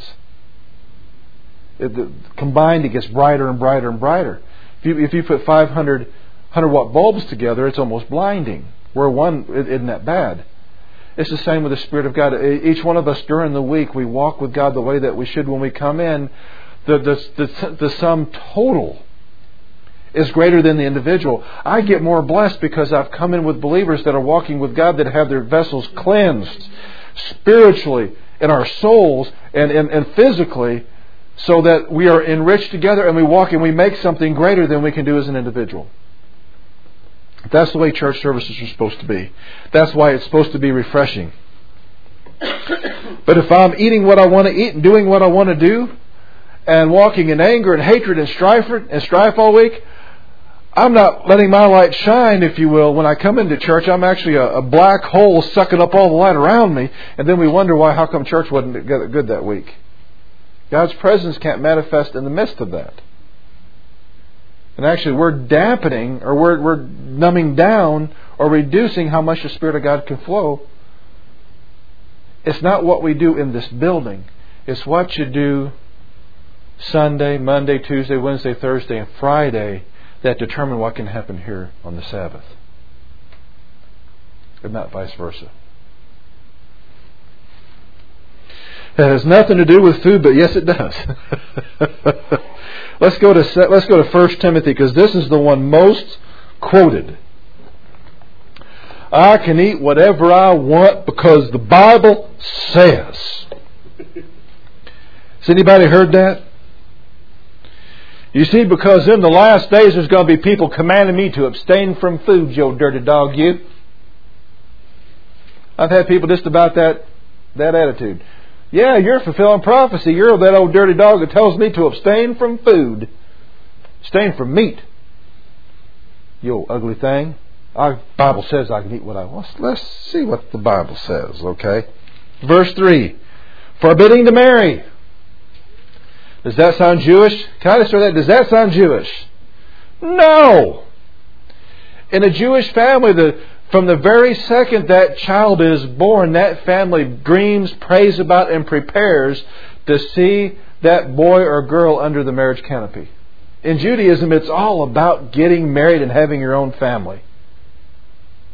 Combined, it gets brighter and brighter and brighter. If you put 500 100-watt bulbs together, it's almost blinding. Where one isn't that bad. It's the same with the Spirit of God. Each one of us during the week, we walk with God the way that we should when we come in. The sum total is greater than the individual. I get more blessed because I've come in with believers that are walking with God, that have their vessels cleansed spiritually in our souls and physically, so that we are enriched together and we walk and we make something greater than we can do as an individual. That's the way church services are supposed to be. That's why it's supposed to be refreshing. But if I'm eating what I want to eat and doing what I want to do, and walking in anger and hatred and strife all week, I'm not letting my light shine, if you will. When I come into church, I'm actually a black hole sucking up all the light around me, and then we wonder how come church wasn't good that week. God's presence can't manifest in the midst of that. And actually, we're dampening, or we're numbing down, or reducing how much the Spirit of God can flow. It's not what we do in this building. It's what you do Sunday, Monday, Tuesday, Wednesday, Thursday, and Friday that determine what can happen here on the Sabbath. And not vice versa. That has nothing to do with food, but yes, it does. Let's go to 1 Timothy, because this is the one most quoted. I can eat whatever I want because the Bible says. Has anybody heard that? You see, because in the last days there's going to be people commanding me to abstain from food, you old dirty dog, you. I've had people just about that attitude. Yeah, you're fulfilling prophecy. You're that old dirty dog that tells me to abstain from food. Abstain from meat. You ugly thing. Our Bible says I can eat what I want. Let's see what the Bible says, okay? Verse 3. Forbidding to marry. Does that sound Jewish? Can I just say that? Does that sound Jewish? No! In a Jewish family, from the very second that child is born, that family dreams, prays about, and prepares to see that boy or girl under the marriage canopy. In Judaism, it's all about getting married and having your own family.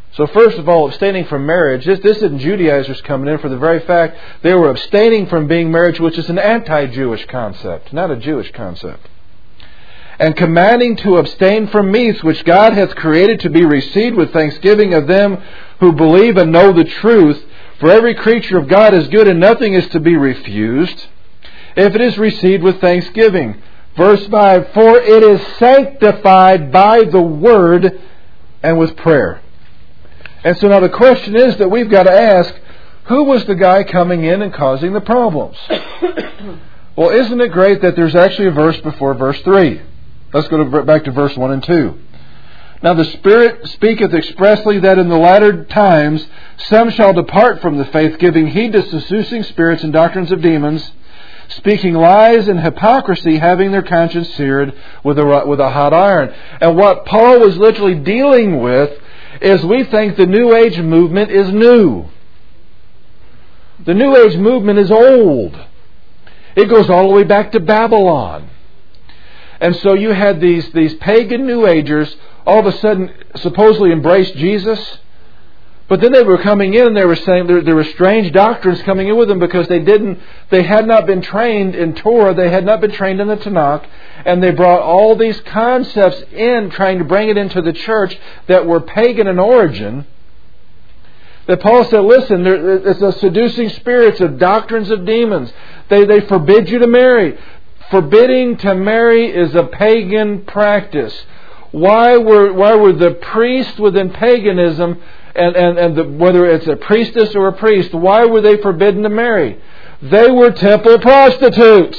So first of all, abstaining from marriage, this isn't Judaizers coming in for the very fact they were abstaining from being married, which is an anti-Jewish concept, not a Jewish concept. And commanding to abstain from meats which God hath created to be received with thanksgiving of them who believe and know the truth. For every creature of God is good, and nothing is to be refused, if it is received with thanksgiving. Verse 5, for it is sanctified by the word and with prayer. And so now the question is that we've got to ask, who was the guy coming in and causing the problems? Well, isn't it great that there's actually a verse before verse 3? Let's go back to verse 1 and 2. Now the Spirit speaketh expressly that in the latter times some shall depart from the faith, giving heed to seducing spirits and doctrines of demons, speaking lies and hypocrisy, having their conscience seared with a hot iron. And what Paul was literally dealing with is we think the New Age movement is new. The New Age movement is old. It goes all the way back to Babylon. And so you had these pagan New Agers all of a sudden supposedly embraced Jesus. But then they were coming in and they were saying there were strange doctrines coming in with them because they had not been trained in Torah, they had not been trained in the Tanakh, and they brought all these concepts in, trying to bring it into the church that were pagan in origin. That Paul said, listen, it's a seducing spirits of doctrines of demons. They forbid you to marry. Forbidding to marry is a pagan practice. Why were the priests within paganism, and whether it's a priestess or a priest, why were they forbidden to marry? They were temple prostitutes.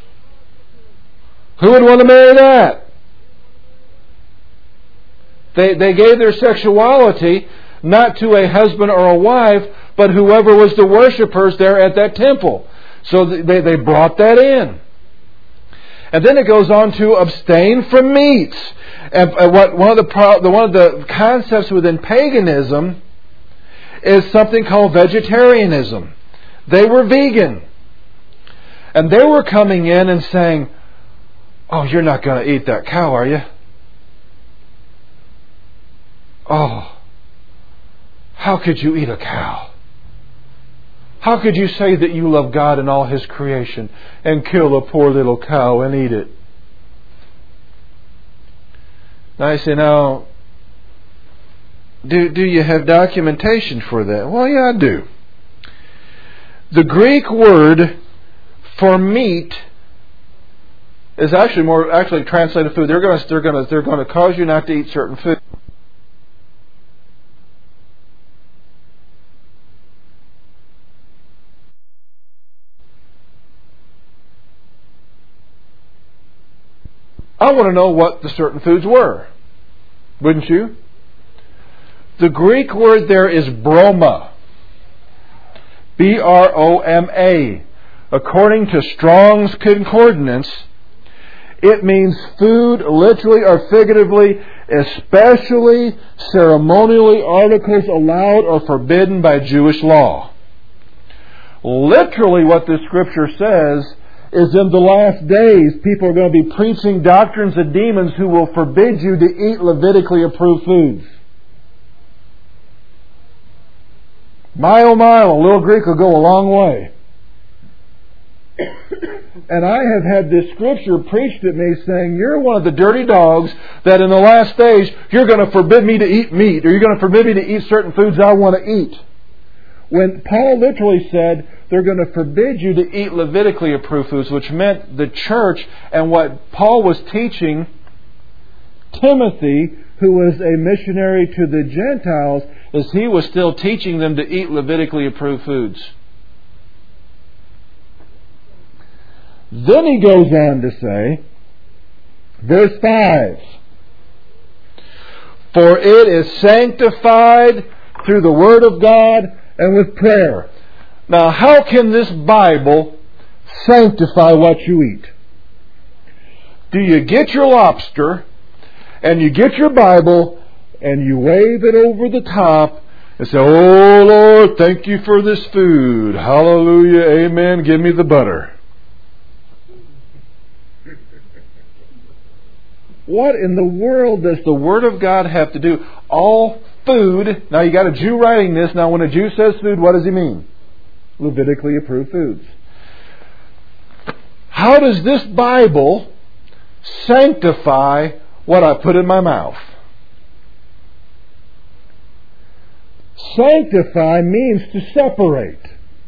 Who would want to marry that? They gave their sexuality not to a husband or a wife, but whoever was the worshipers there at that temple. So they brought that in. And then it goes on to abstain from meats. And one of the concepts within paganism is something called vegetarianism. They were vegan. And they were coming in and saying, oh, you're not going to eat that cow, are you? Oh, how could you eat a cow? How could you say that you love God and all His creation and kill a poor little cow and eat it? Now I say, now, do you have documentation for that? Well, yeah, I do. The Greek word for meat is actually translated food. They're going to cause you not to eat certain food. I want to know what the certain foods were. Wouldn't you? The Greek word there is broma. B-R-O-M-A. According to Strong's Concordance, it means food, literally or figuratively, especially ceremonially articles allowed or forbidden by Jewish law. Literally what the Scripture says is in the last days, people are going to be preaching doctrines of demons who will forbid you to eat Levitically approved foods. My oh my, a little Greek will go a long way. And I have had this scripture preached at me saying, you're one of the dirty dogs that in the last days, you're going to forbid me to eat meat, or you're going to forbid me to eat certain foods I want to eat. When Paul literally said, they're going to forbid you to eat Levitically approved foods, which meant the church, and what Paul was teaching Timothy, who was a missionary to the Gentiles, is he was still teaching them to eat Levitically approved foods. Then he goes on to say, verse 5, for it is sanctified through the Word of God and with prayer. Now, how can this Bible sanctify what you eat? Do you get your lobster and you get your Bible and you wave it over the top and say, oh Lord, thank you for this food. Hallelujah, amen, give me the butter. What in the world does the Word of God have to do? All food. Now you got a Jew writing this. Now when a Jew says food, what does he mean? Levitically approved foods. How does this Bible sanctify what I put in my mouth? Sanctify means to separate.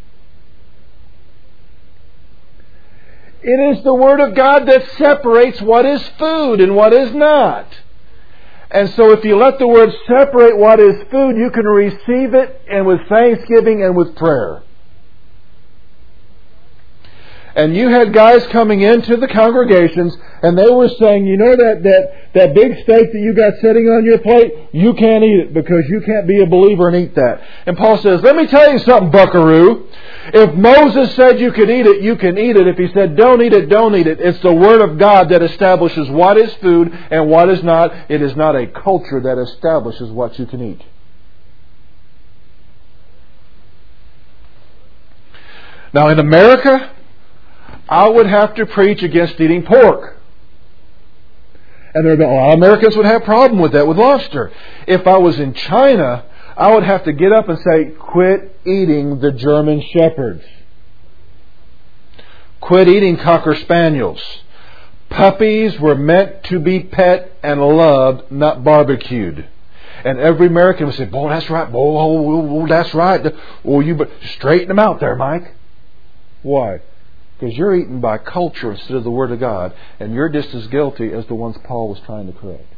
It is the Word of God that separates what is food and what is not. And so if you let the Word separate what is food, you can receive it and with thanksgiving and with prayer. And you had guys coming into the congregations and they were saying, you know that big steak that you got sitting on your plate, you can't eat it because you can't be a believer and eat that. And Paul says, let me tell you something, buckaroo. If Moses said you could eat it, you can eat it. If he said don't eat it, don't eat it. It's the Word of God that establishes what is food and what is not. It is not a culture that establishes what you can eat. Now in America, I would have to preach against eating pork. And there are a lot of Americans would have a problem with that, with lobster. If I was in China, I would have to get up and say, quit eating the German Shepherds. Quit eating Cocker Spaniels. Puppies were meant to be pet and loved, not barbecued. And every American would say, boy, that's right. Oh, that's right. Oh, you straighten them out there, Mike. Why? Because you're eaten by culture instead of the Word of God. And you're just as guilty as the ones Paul was trying to correct.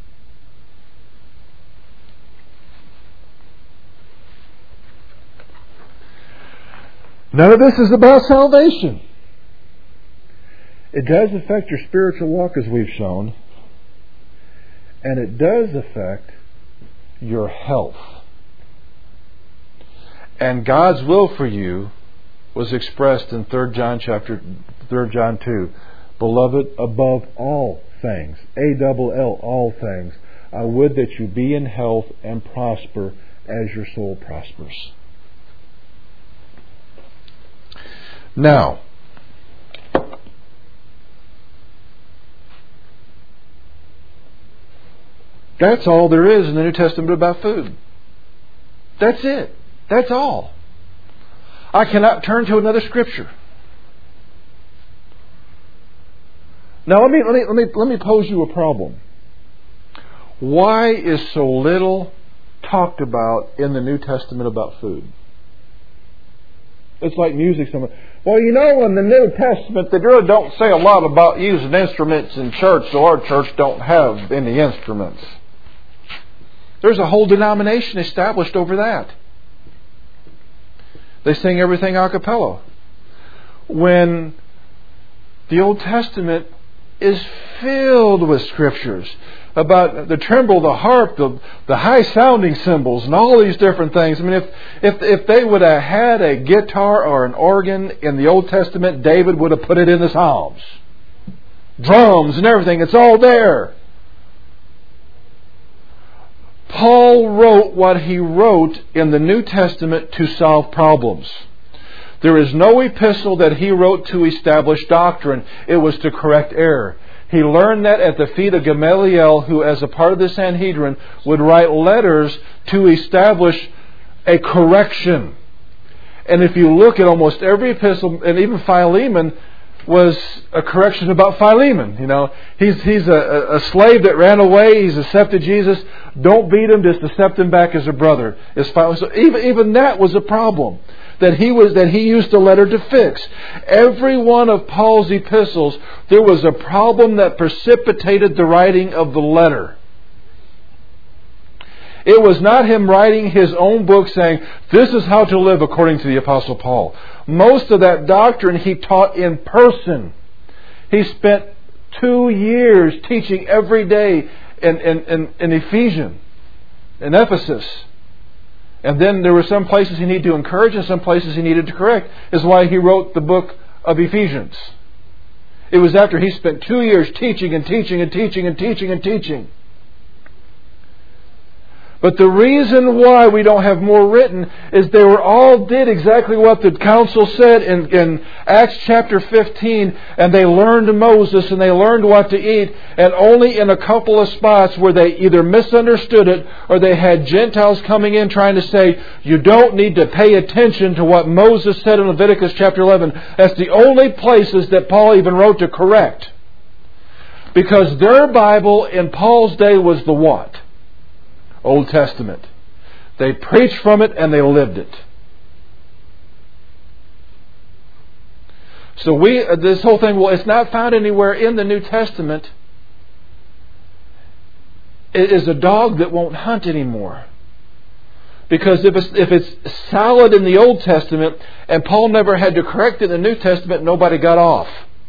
None of this is about salvation. It does affect your spiritual walk, as we've shown. And it does affect your health. And God's will for you was expressed in 3 John 2. Beloved, above all things, A-double-L, all things, I would that you be in health and prosper as your soul prospers. Now, that's all there is in the New Testament about food. That's it. That's all. I cannot turn to another scripture. Now let me pose you a problem. Why is so little talked about in the New Testament about food? It's like music. Well, you know, in the New Testament, they really don't say a lot about using instruments in church, so our church don't have any instruments. There's a whole denomination established over that. They sing everything a cappella. When the Old Testament is filled with scriptures about the timbrel, the harp, the high-sounding cymbals, and all these different things. I mean, if they would have had a guitar or an organ in the Old Testament, David would have put it in the Psalms. Drums and everything, it's all there. Paul wrote what he wrote in the New Testament to solve problems. There is no epistle that he wrote to establish doctrine. It was to correct error. He learned that at the feet of Gamaliel, who as a part of the Sanhedrin would write letters to establish a correction. And if you look at almost every epistle, and even Philemon was a correction about Philemon. You know, he's a slave that ran away. He's accepted Jesus. Don't beat him. Just accept him back as a brother. So even that was a problem that he used the letter to fix. Every one of Paul's epistles, there was a problem that precipitated the writing of the letter. It was not him writing his own book saying, this is how to live according to the Apostle Paul. Most of that doctrine he taught in person. He spent 2 years teaching every day in Ephesians, in Ephesus. And then there were some places he needed to encourage and some places he needed to correct. Is why he wrote the book of Ephesians. It was after he spent 2 years teaching and teaching and teaching and teaching and teaching. But the reason why we don't have more written is they were all did exactly what the council said in Acts chapter 15, and they learned Moses and they learned what to eat, and only in a couple of spots where they either misunderstood it or they had Gentiles coming in trying to say, you don't need to pay attention to what Moses said in Leviticus chapter 11. That's the only places that Paul even wrote to correct. Because their Bible in Paul's day was the what? Old Testament. They preached from it and they lived it. So this whole thing, well, it's not found anywhere in the New Testament. It is a dog that won't hunt anymore. Because if it's solid in the Old Testament and Paul never had to correct it in the New Testament, nobody got off.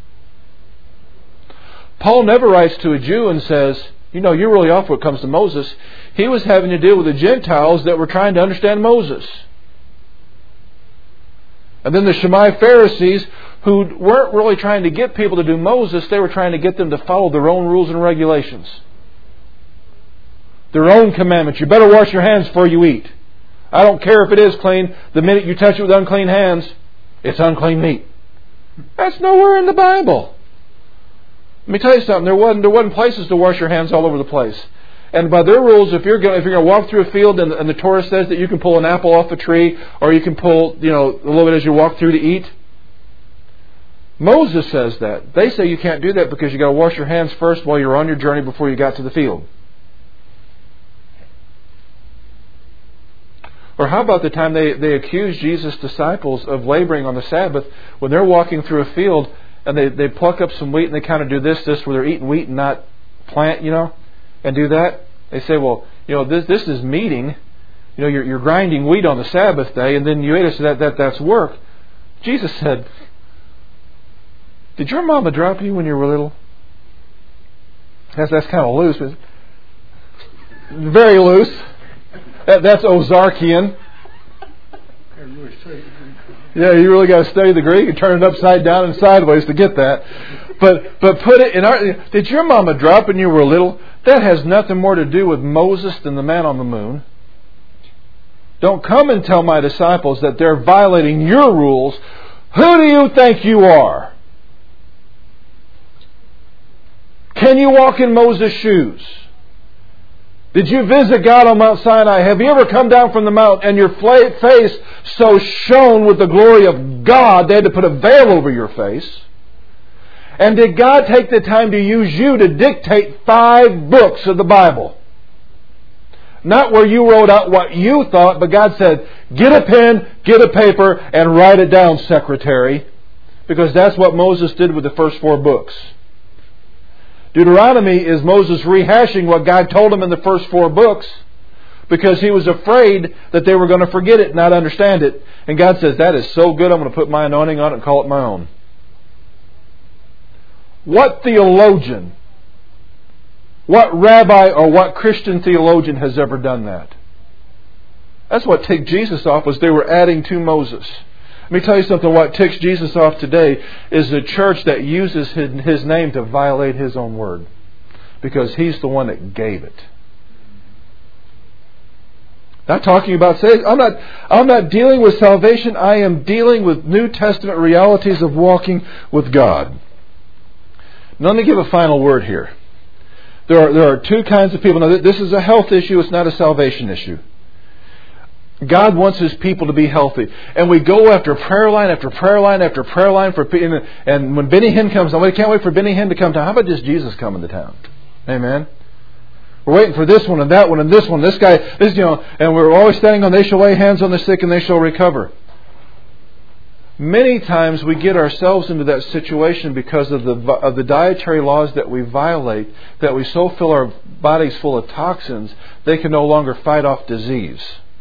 Paul never writes to a Jew and says, you know, you're really off when it comes to Moses. He was having to deal with the Gentiles that were trying to understand Moses. And then the Shammai Pharisees, who weren't really trying to get people to do Moses, they were trying to get them to follow their own rules and regulations. Their own commandments. You better wash your hands before you eat. I don't care if it is clean. The minute you touch it with unclean hands, it's unclean meat. That's nowhere in the Bible. Let me tell you something. There wasn't places to wash your hands all over the place. And by their rules, if you're going to walk through a field and the Torah says that you can pull an apple off a tree or you can pull, a little bit as you walk through to eat. Moses says that. They say you can't do that because you got to wash your hands first while you're on your journey before you got to the field. Or how about the time they accused Jesus' disciples of laboring on the Sabbath when they're walking through a field and they pluck up some wheat and they kind of do this where they're eating wheat and not plant, and do that. They say, well, this is meeting. You're grinding wheat on the Sabbath day and then you ate it, so that's work. Jesus said, did your mama drop you when you were little? That's kind of loose. But very loose. That's Ozarkian. Yeah, you really got to study the Greek and turn it upside down and sideways to get that. But put it in our... Did your mama drop when you were little? That has nothing more to do with Moses than the man on the moon. Don't come and tell my disciples that they're violating your rules. Who do you think you are? Can you walk in Moses' shoes? Did you visit God on Mount Sinai? Have you ever come down from the mount and your face so shone with the glory of God they had to put a veil over your face? And did God take the time to use you to dictate 5 books of the Bible? Not where you wrote out what you thought, but God said, get a pen, get a paper, and write it down, secretary. Because that's what Moses did with the first 4 books. Deuteronomy is Moses rehashing what God told him in the first 4 books because he was afraid that they were going to forget it and not understand it. And God says, that is so good, I'm going to put my anointing on it and call it my own. What theologian, what rabbi or what Christian theologian has ever done that? That's what ticked Jesus off, was they were adding to Moses. Let me tell you something. What ticks Jesus off today is a church that uses His name to violate His own word. Because He's the one that gave it. Not talking about saving. I'm not dealing with salvation. I am dealing with New Testament realities of walking with God. Now let me give a final word here. There are 2 kinds of people. Now this is a health issue. It's not a salvation issue. God wants His people to be healthy. And we go after prayer line after prayer line after prayer line. And when Benny Hinn comes on, we can't wait for Benny Hinn to come to town. How about just Jesus coming to town? Amen. We're waiting for this one and that one and this one. This guy, and we're always standing on, they shall lay hands on the sick and they shall recover. Many times we get ourselves into that situation because of the dietary laws that we violate, that we so fill our bodies full of toxins, they can no longer fight off disease.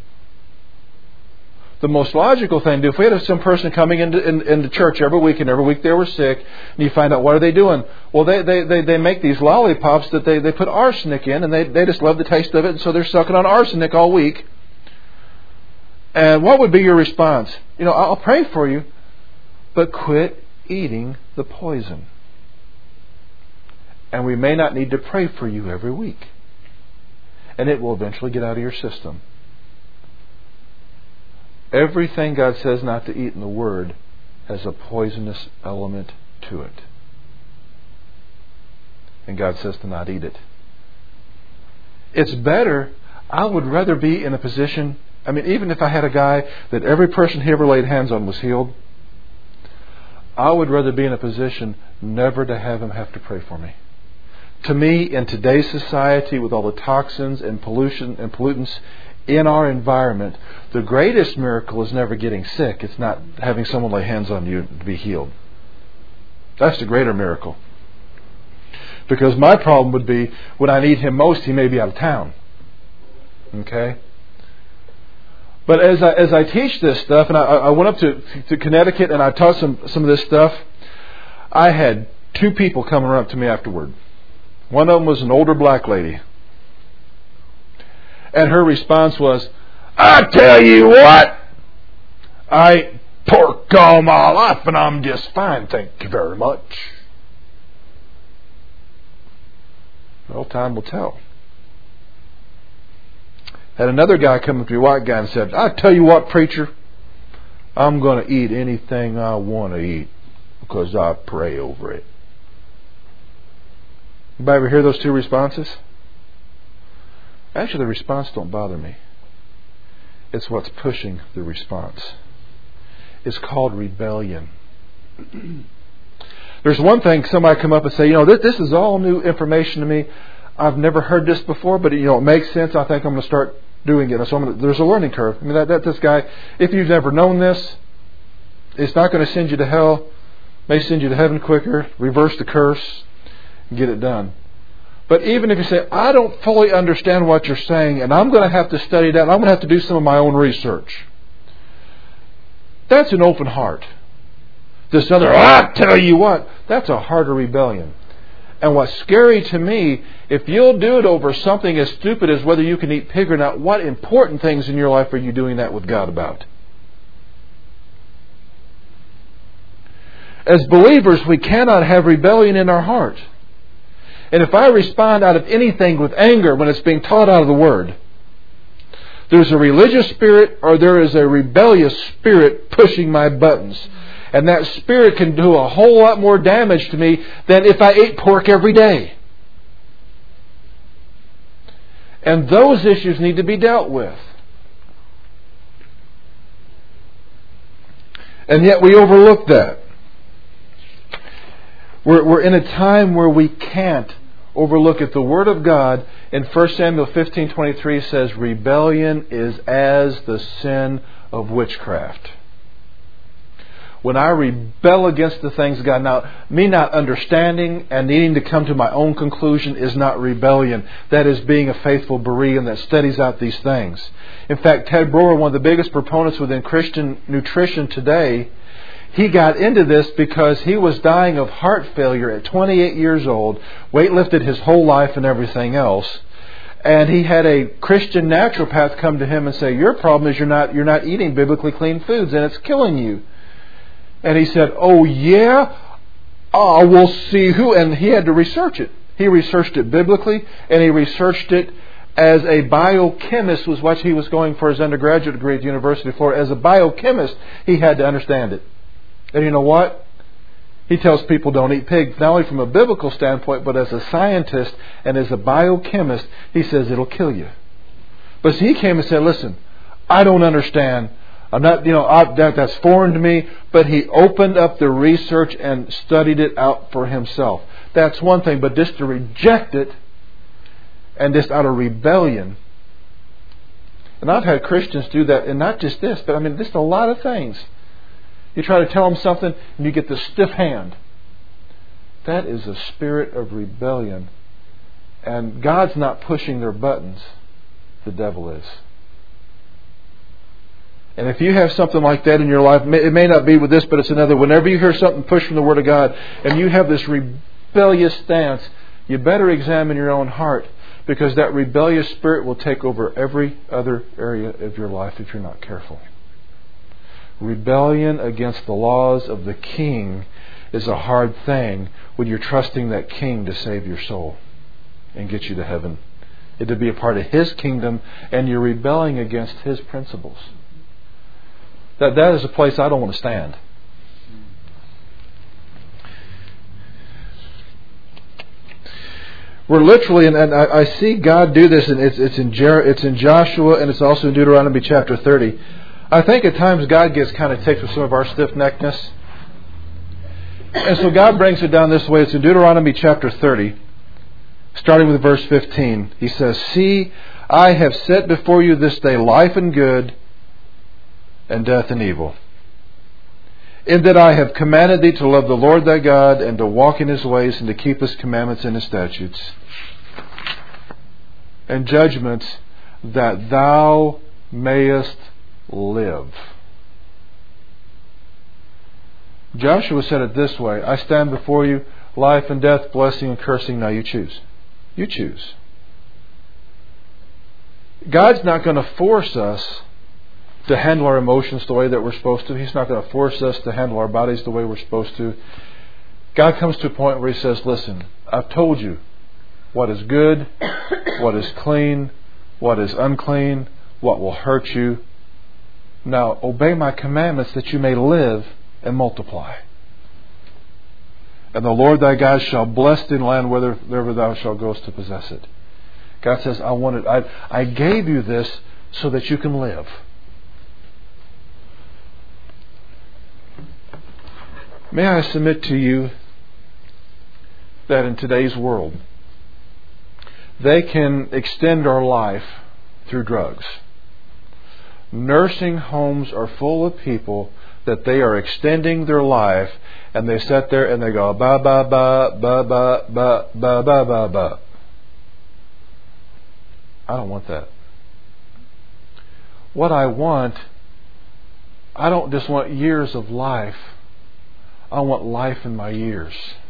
The most logical thing to do, if we had some person coming into church every week and every week they were sick, and you find out what are they doing? Well, they make these lollipops that they put arsenic in, and they just love the taste of it, and so they're sucking on arsenic all week. And what would be your response? I'll pray for you, but quit eating the poison. And we may not need to pray for you every week. and it will eventually get out of your system. Everything God says not to eat in the Word has a poisonous element to it. And God says to not eat it. It's better, I would rather be in a position, even if I had a guy that every person he ever laid hands on was healed, I would rather be in a position never to have him have to pray for me. To me, in today's society, with all the toxins and pollution and pollutants in our environment, the greatest miracle is never getting sick. It's not having someone lay hands on you to be healed. That's the greater miracle. Because my problem would be, when I need Him most, He may be out of town. Okay? But as I teach this stuff, and I went up to Connecticut and I taught some of this stuff, I had two people coming up to me afterward. One of them was an older black lady. And her response was, I tell you what, I ate pork all my life and I'm just fine, thank you very much. Well, time will tell. Had another guy come up to me, a white guy, and said, I tell you what, preacher, I'm going to eat anything I want to eat because I pray over it. Anybody ever hear those two responses? Actually, the response don't bother me. It's what's pushing the response. It's called rebellion. There's one thing, somebody come up and say, this is all new information to me. I've never heard this before, but it makes sense. I think I'm going to start doing it. So there's a learning curve. This guy, if you've never known this, it's not going to send you to hell. May send you to heaven quicker. Reverse the curse and get it done. But even if you say, I don't fully understand what you're saying, and I'm going to have to study that, and I'm going to have to do some of my own research. That's an open heart. This other, I tell you what, that's a heart of rebellion. And what's scary to me, if you'll do it over something as stupid as whether you can eat pig or not, what important things in your life are you doing that with God about? As believers, we cannot have rebellion in our heart. And if I respond out of anything with anger when it's being taught out of the Word, there's a religious spirit or there is a rebellious spirit pushing my buttons. And that spirit can do a whole lot more damage to me than if I ate pork every day. And those issues need to be dealt with. And yet we overlook that. We're in a time where we can't overlook it. The Word of God in 1 Samuel 15:23 says, rebellion is as the sin of witchcraft. When I rebel against the things of God, now, me not understanding and needing to come to my own conclusion is not rebellion. That is being a faithful Berean that studies out these things. In fact, Ted Broer, one of the biggest proponents within Christian nutrition today, he got into this because he was dying of heart failure at 28 years old, weightlifted his whole life and everything else. And he had a Christian naturopath come to him and say, your problem is you're not eating biblically clean foods and it's killing you. And he said, oh yeah? We'll see who. And he had to research it. He researched it biblically and he researched it as a biochemist, was what he was going for his undergraduate degree at the University of Florida. As a biochemist, he had to understand it. And you know what? He tells people don't eat pig, not only from a biblical standpoint, but as a scientist and as a biochemist, he says it'll kill you. But he came and said, listen, I don't understand. I'm not, that's foreign to me. But he opened up the research and studied it out for himself. That's one thing. But just to reject it, and just out of rebellion. And I've had Christians do that, and not just this, but just a lot of things. You try to tell them something, and you get the stiff hand. That is a spirit of rebellion. And God's not pushing their buttons. The devil is. And if you have something like that in your life, it may not be with this, but it's another. Whenever you hear something pushed from the Word of God, and you have this rebellious stance, you better examine your own heart, because that rebellious spirit will take over every other area of your life if you're not careful. Rebellion against the laws of the King is a hard thing when you're trusting that King to save your soul and get you to heaven and to be a part of His kingdom, and you're rebelling against His principles. That is a place I don't want to stand. We're literally, and I see God do this, and it's in Joshua, and it's also in Deuteronomy chapter 30. I think at times God gets kind of ticked with some of our stiff-neckedness. And so God brings it down this way. It's in Deuteronomy chapter 30, starting with verse 15. He says, "See, I have set before you this day life and good, and death and evil. In that I have commanded thee to love the Lord thy God, and to walk in His ways, and to keep His commandments and His statutes, and judgments, that thou mayest live." Joshua said it this way: "I stand before you, life and death, blessing and cursing. Now you choose. You choose." God's not going to force us to handle our emotions the way that we're supposed to. He's not going to force us to handle our bodies the way we're supposed to. God comes to a point where He says, "Listen, I've told you what is good, what is clean, what is unclean, what will hurt you. Now obey my commandments that you may live and multiply. And the Lord thy God shall bless thee in the land wherever thou shalt go to possess it." God says, I gave you this so that you can live. May I submit to you that in today's world, they can extend our life through drugs. Nursing homes are full of people that they are extending their life, and they sit there and they go ba ba ba ba ba ba ba ba ba ba. I don't want that. What I don't just want years of life. I want life in my years.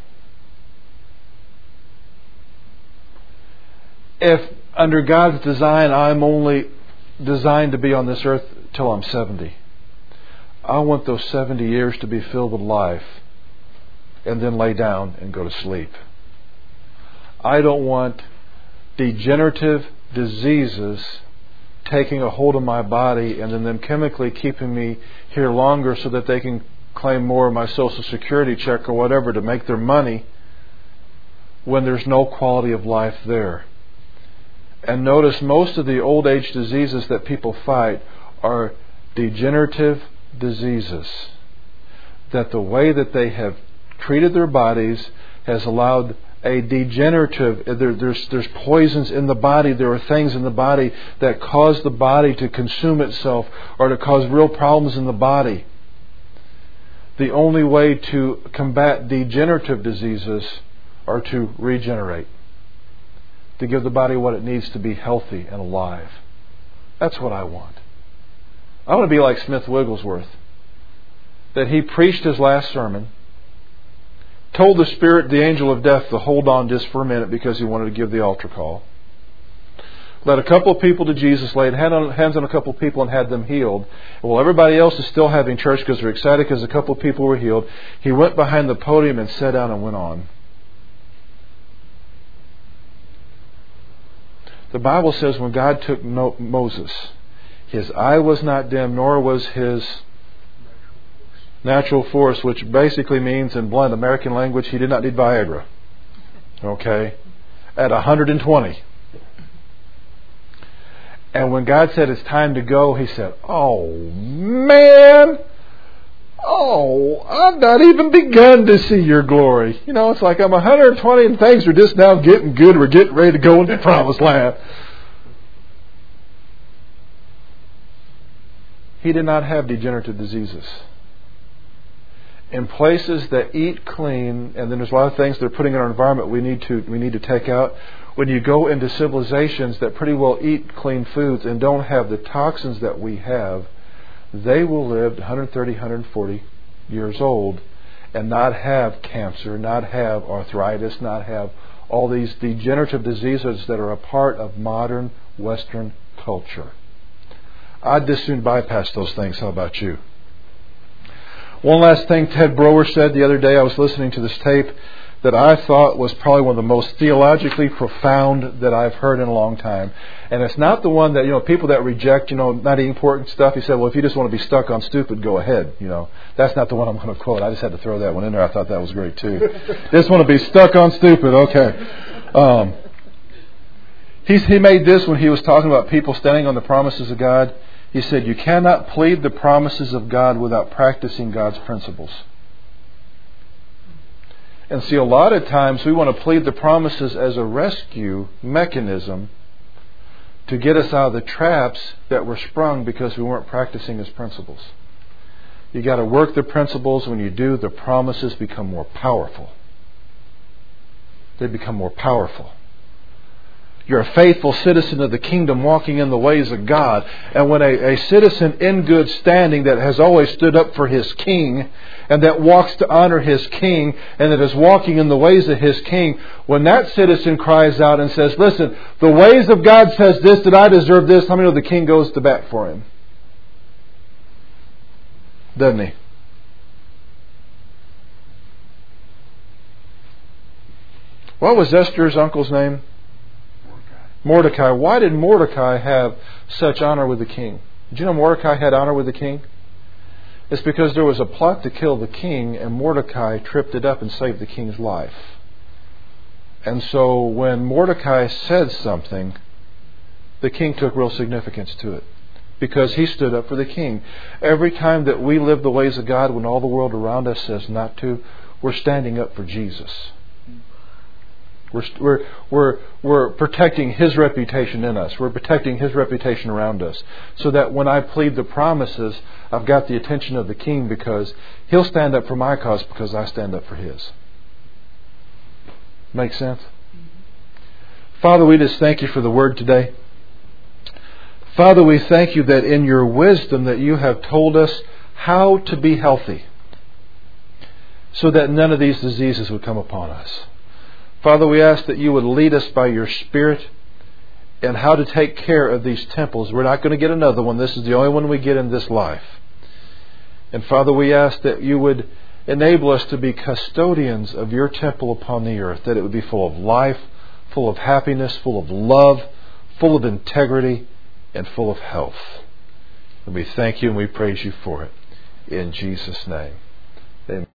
If under God's design I'm only designed to be on this earth till I'm 70, I want those 70 years to be filled with life and then lay down and go to sleep. I don't want degenerative diseases taking a hold of my body and then them chemically keeping me here longer so that they can claim more of my Social Security check or whatever to make their money when there's no quality of life there. And notice most of the old age diseases that people fight are degenerative diseases. That the way that they have treated their bodies has allowed a degenerative, there's poisons in the body, there are things in the body that cause the body to consume itself or to cause real problems in the body. The only way to combat degenerative diseases are to regenerate. To give the body what it needs to be healthy and alive. That's what I want. I want to be like Smith Wigglesworth. That he preached his last sermon, told the Spirit, the angel of death, to hold on just for a minute because he wanted to give the altar call. Led a couple of people to Jesus, laid hands on a couple of people and had them healed. And while everybody else is still having church because they're excited because a couple of people were healed, he went behind the podium and sat down and went on. The Bible says when God took Moses, his eye was not dim, nor was his natural force, which basically means in blunt American language, he did not need Viagra. Okay? At 120. And when God said it's time to go, he said, "Oh, man! Oh, I've not even begun to see your glory." You know, it's like I'm 120 and things are just now getting good. We're getting ready to go into the promised land. He did not have degenerative diseases. In places that eat clean, and then there's a lot of things they're putting in our environment we need to take out. When you go into civilizations that pretty well eat clean foods and don't have the toxins that we have, they will live 130, 140 years old and not have cancer, not have arthritis, not have all these degenerative diseases that are a part of modern Western culture. I'd just soon bypass those things. How about you? One last thing Ted Brower said the other day. I was listening to this tape. that I thought was probably one of the most theologically profound that I've heard in a long time. And it's not the one that, people that reject, not important stuff. He said, well, if you just want to be stuck on stupid, go ahead. That's not the one I'm going to quote. I just had to throw that one in there. I thought that was great too. Just want to be stuck on stupid. Okay. He made this when he was talking about people standing on the promises of God. He said, you cannot plead the promises of God without practicing God's principles. And see, a lot of times we want to plead the promises as a rescue mechanism to get us out of the traps that were sprung because we weren't practicing His principles. You got to work the principles. When you do, the promises become more powerful. They become more powerful. You're a faithful citizen of the kingdom walking in the ways of God. And when a citizen in good standing that has always stood up for his king and that walks to honor his king and that is walking in the ways of his king, when that citizen cries out and says, listen, the ways of God says this, that I deserve this, how many know the king goes to bat for him? Doesn't he? What was Esther's uncle's name? Mordecai. Why did Mordecai have such honor with the king? Did you know Mordecai had honor with the king? It's because there was a plot to kill the king, and Mordecai tripped it up and saved the king's life. And so when Mordecai said something, the king took real significance to it, because he stood up for the king. Every time that we live the ways of God when all the world around us says not to, we're standing up for Jesus. We're protecting His reputation in us. We're protecting His reputation around us. So that when I plead the promises, I've got the attention of the King, because He'll stand up for my cause because I stand up for His. Make sense? Father, we just thank You for the Word today. Father, we thank You that in Your wisdom that You have told us how to be healthy, so that none of these diseases would come upon us. Father, we ask that You would lead us by Your Spirit in how to take care of these temples. We're not going to get another one. This is the only one we get in this life. And Father, we ask that You would enable us to be custodians of Your temple upon the earth, that it would be full of life, full of happiness, full of love, full of integrity, and full of health. And we thank You and we praise You for it. In Jesus' name. Amen.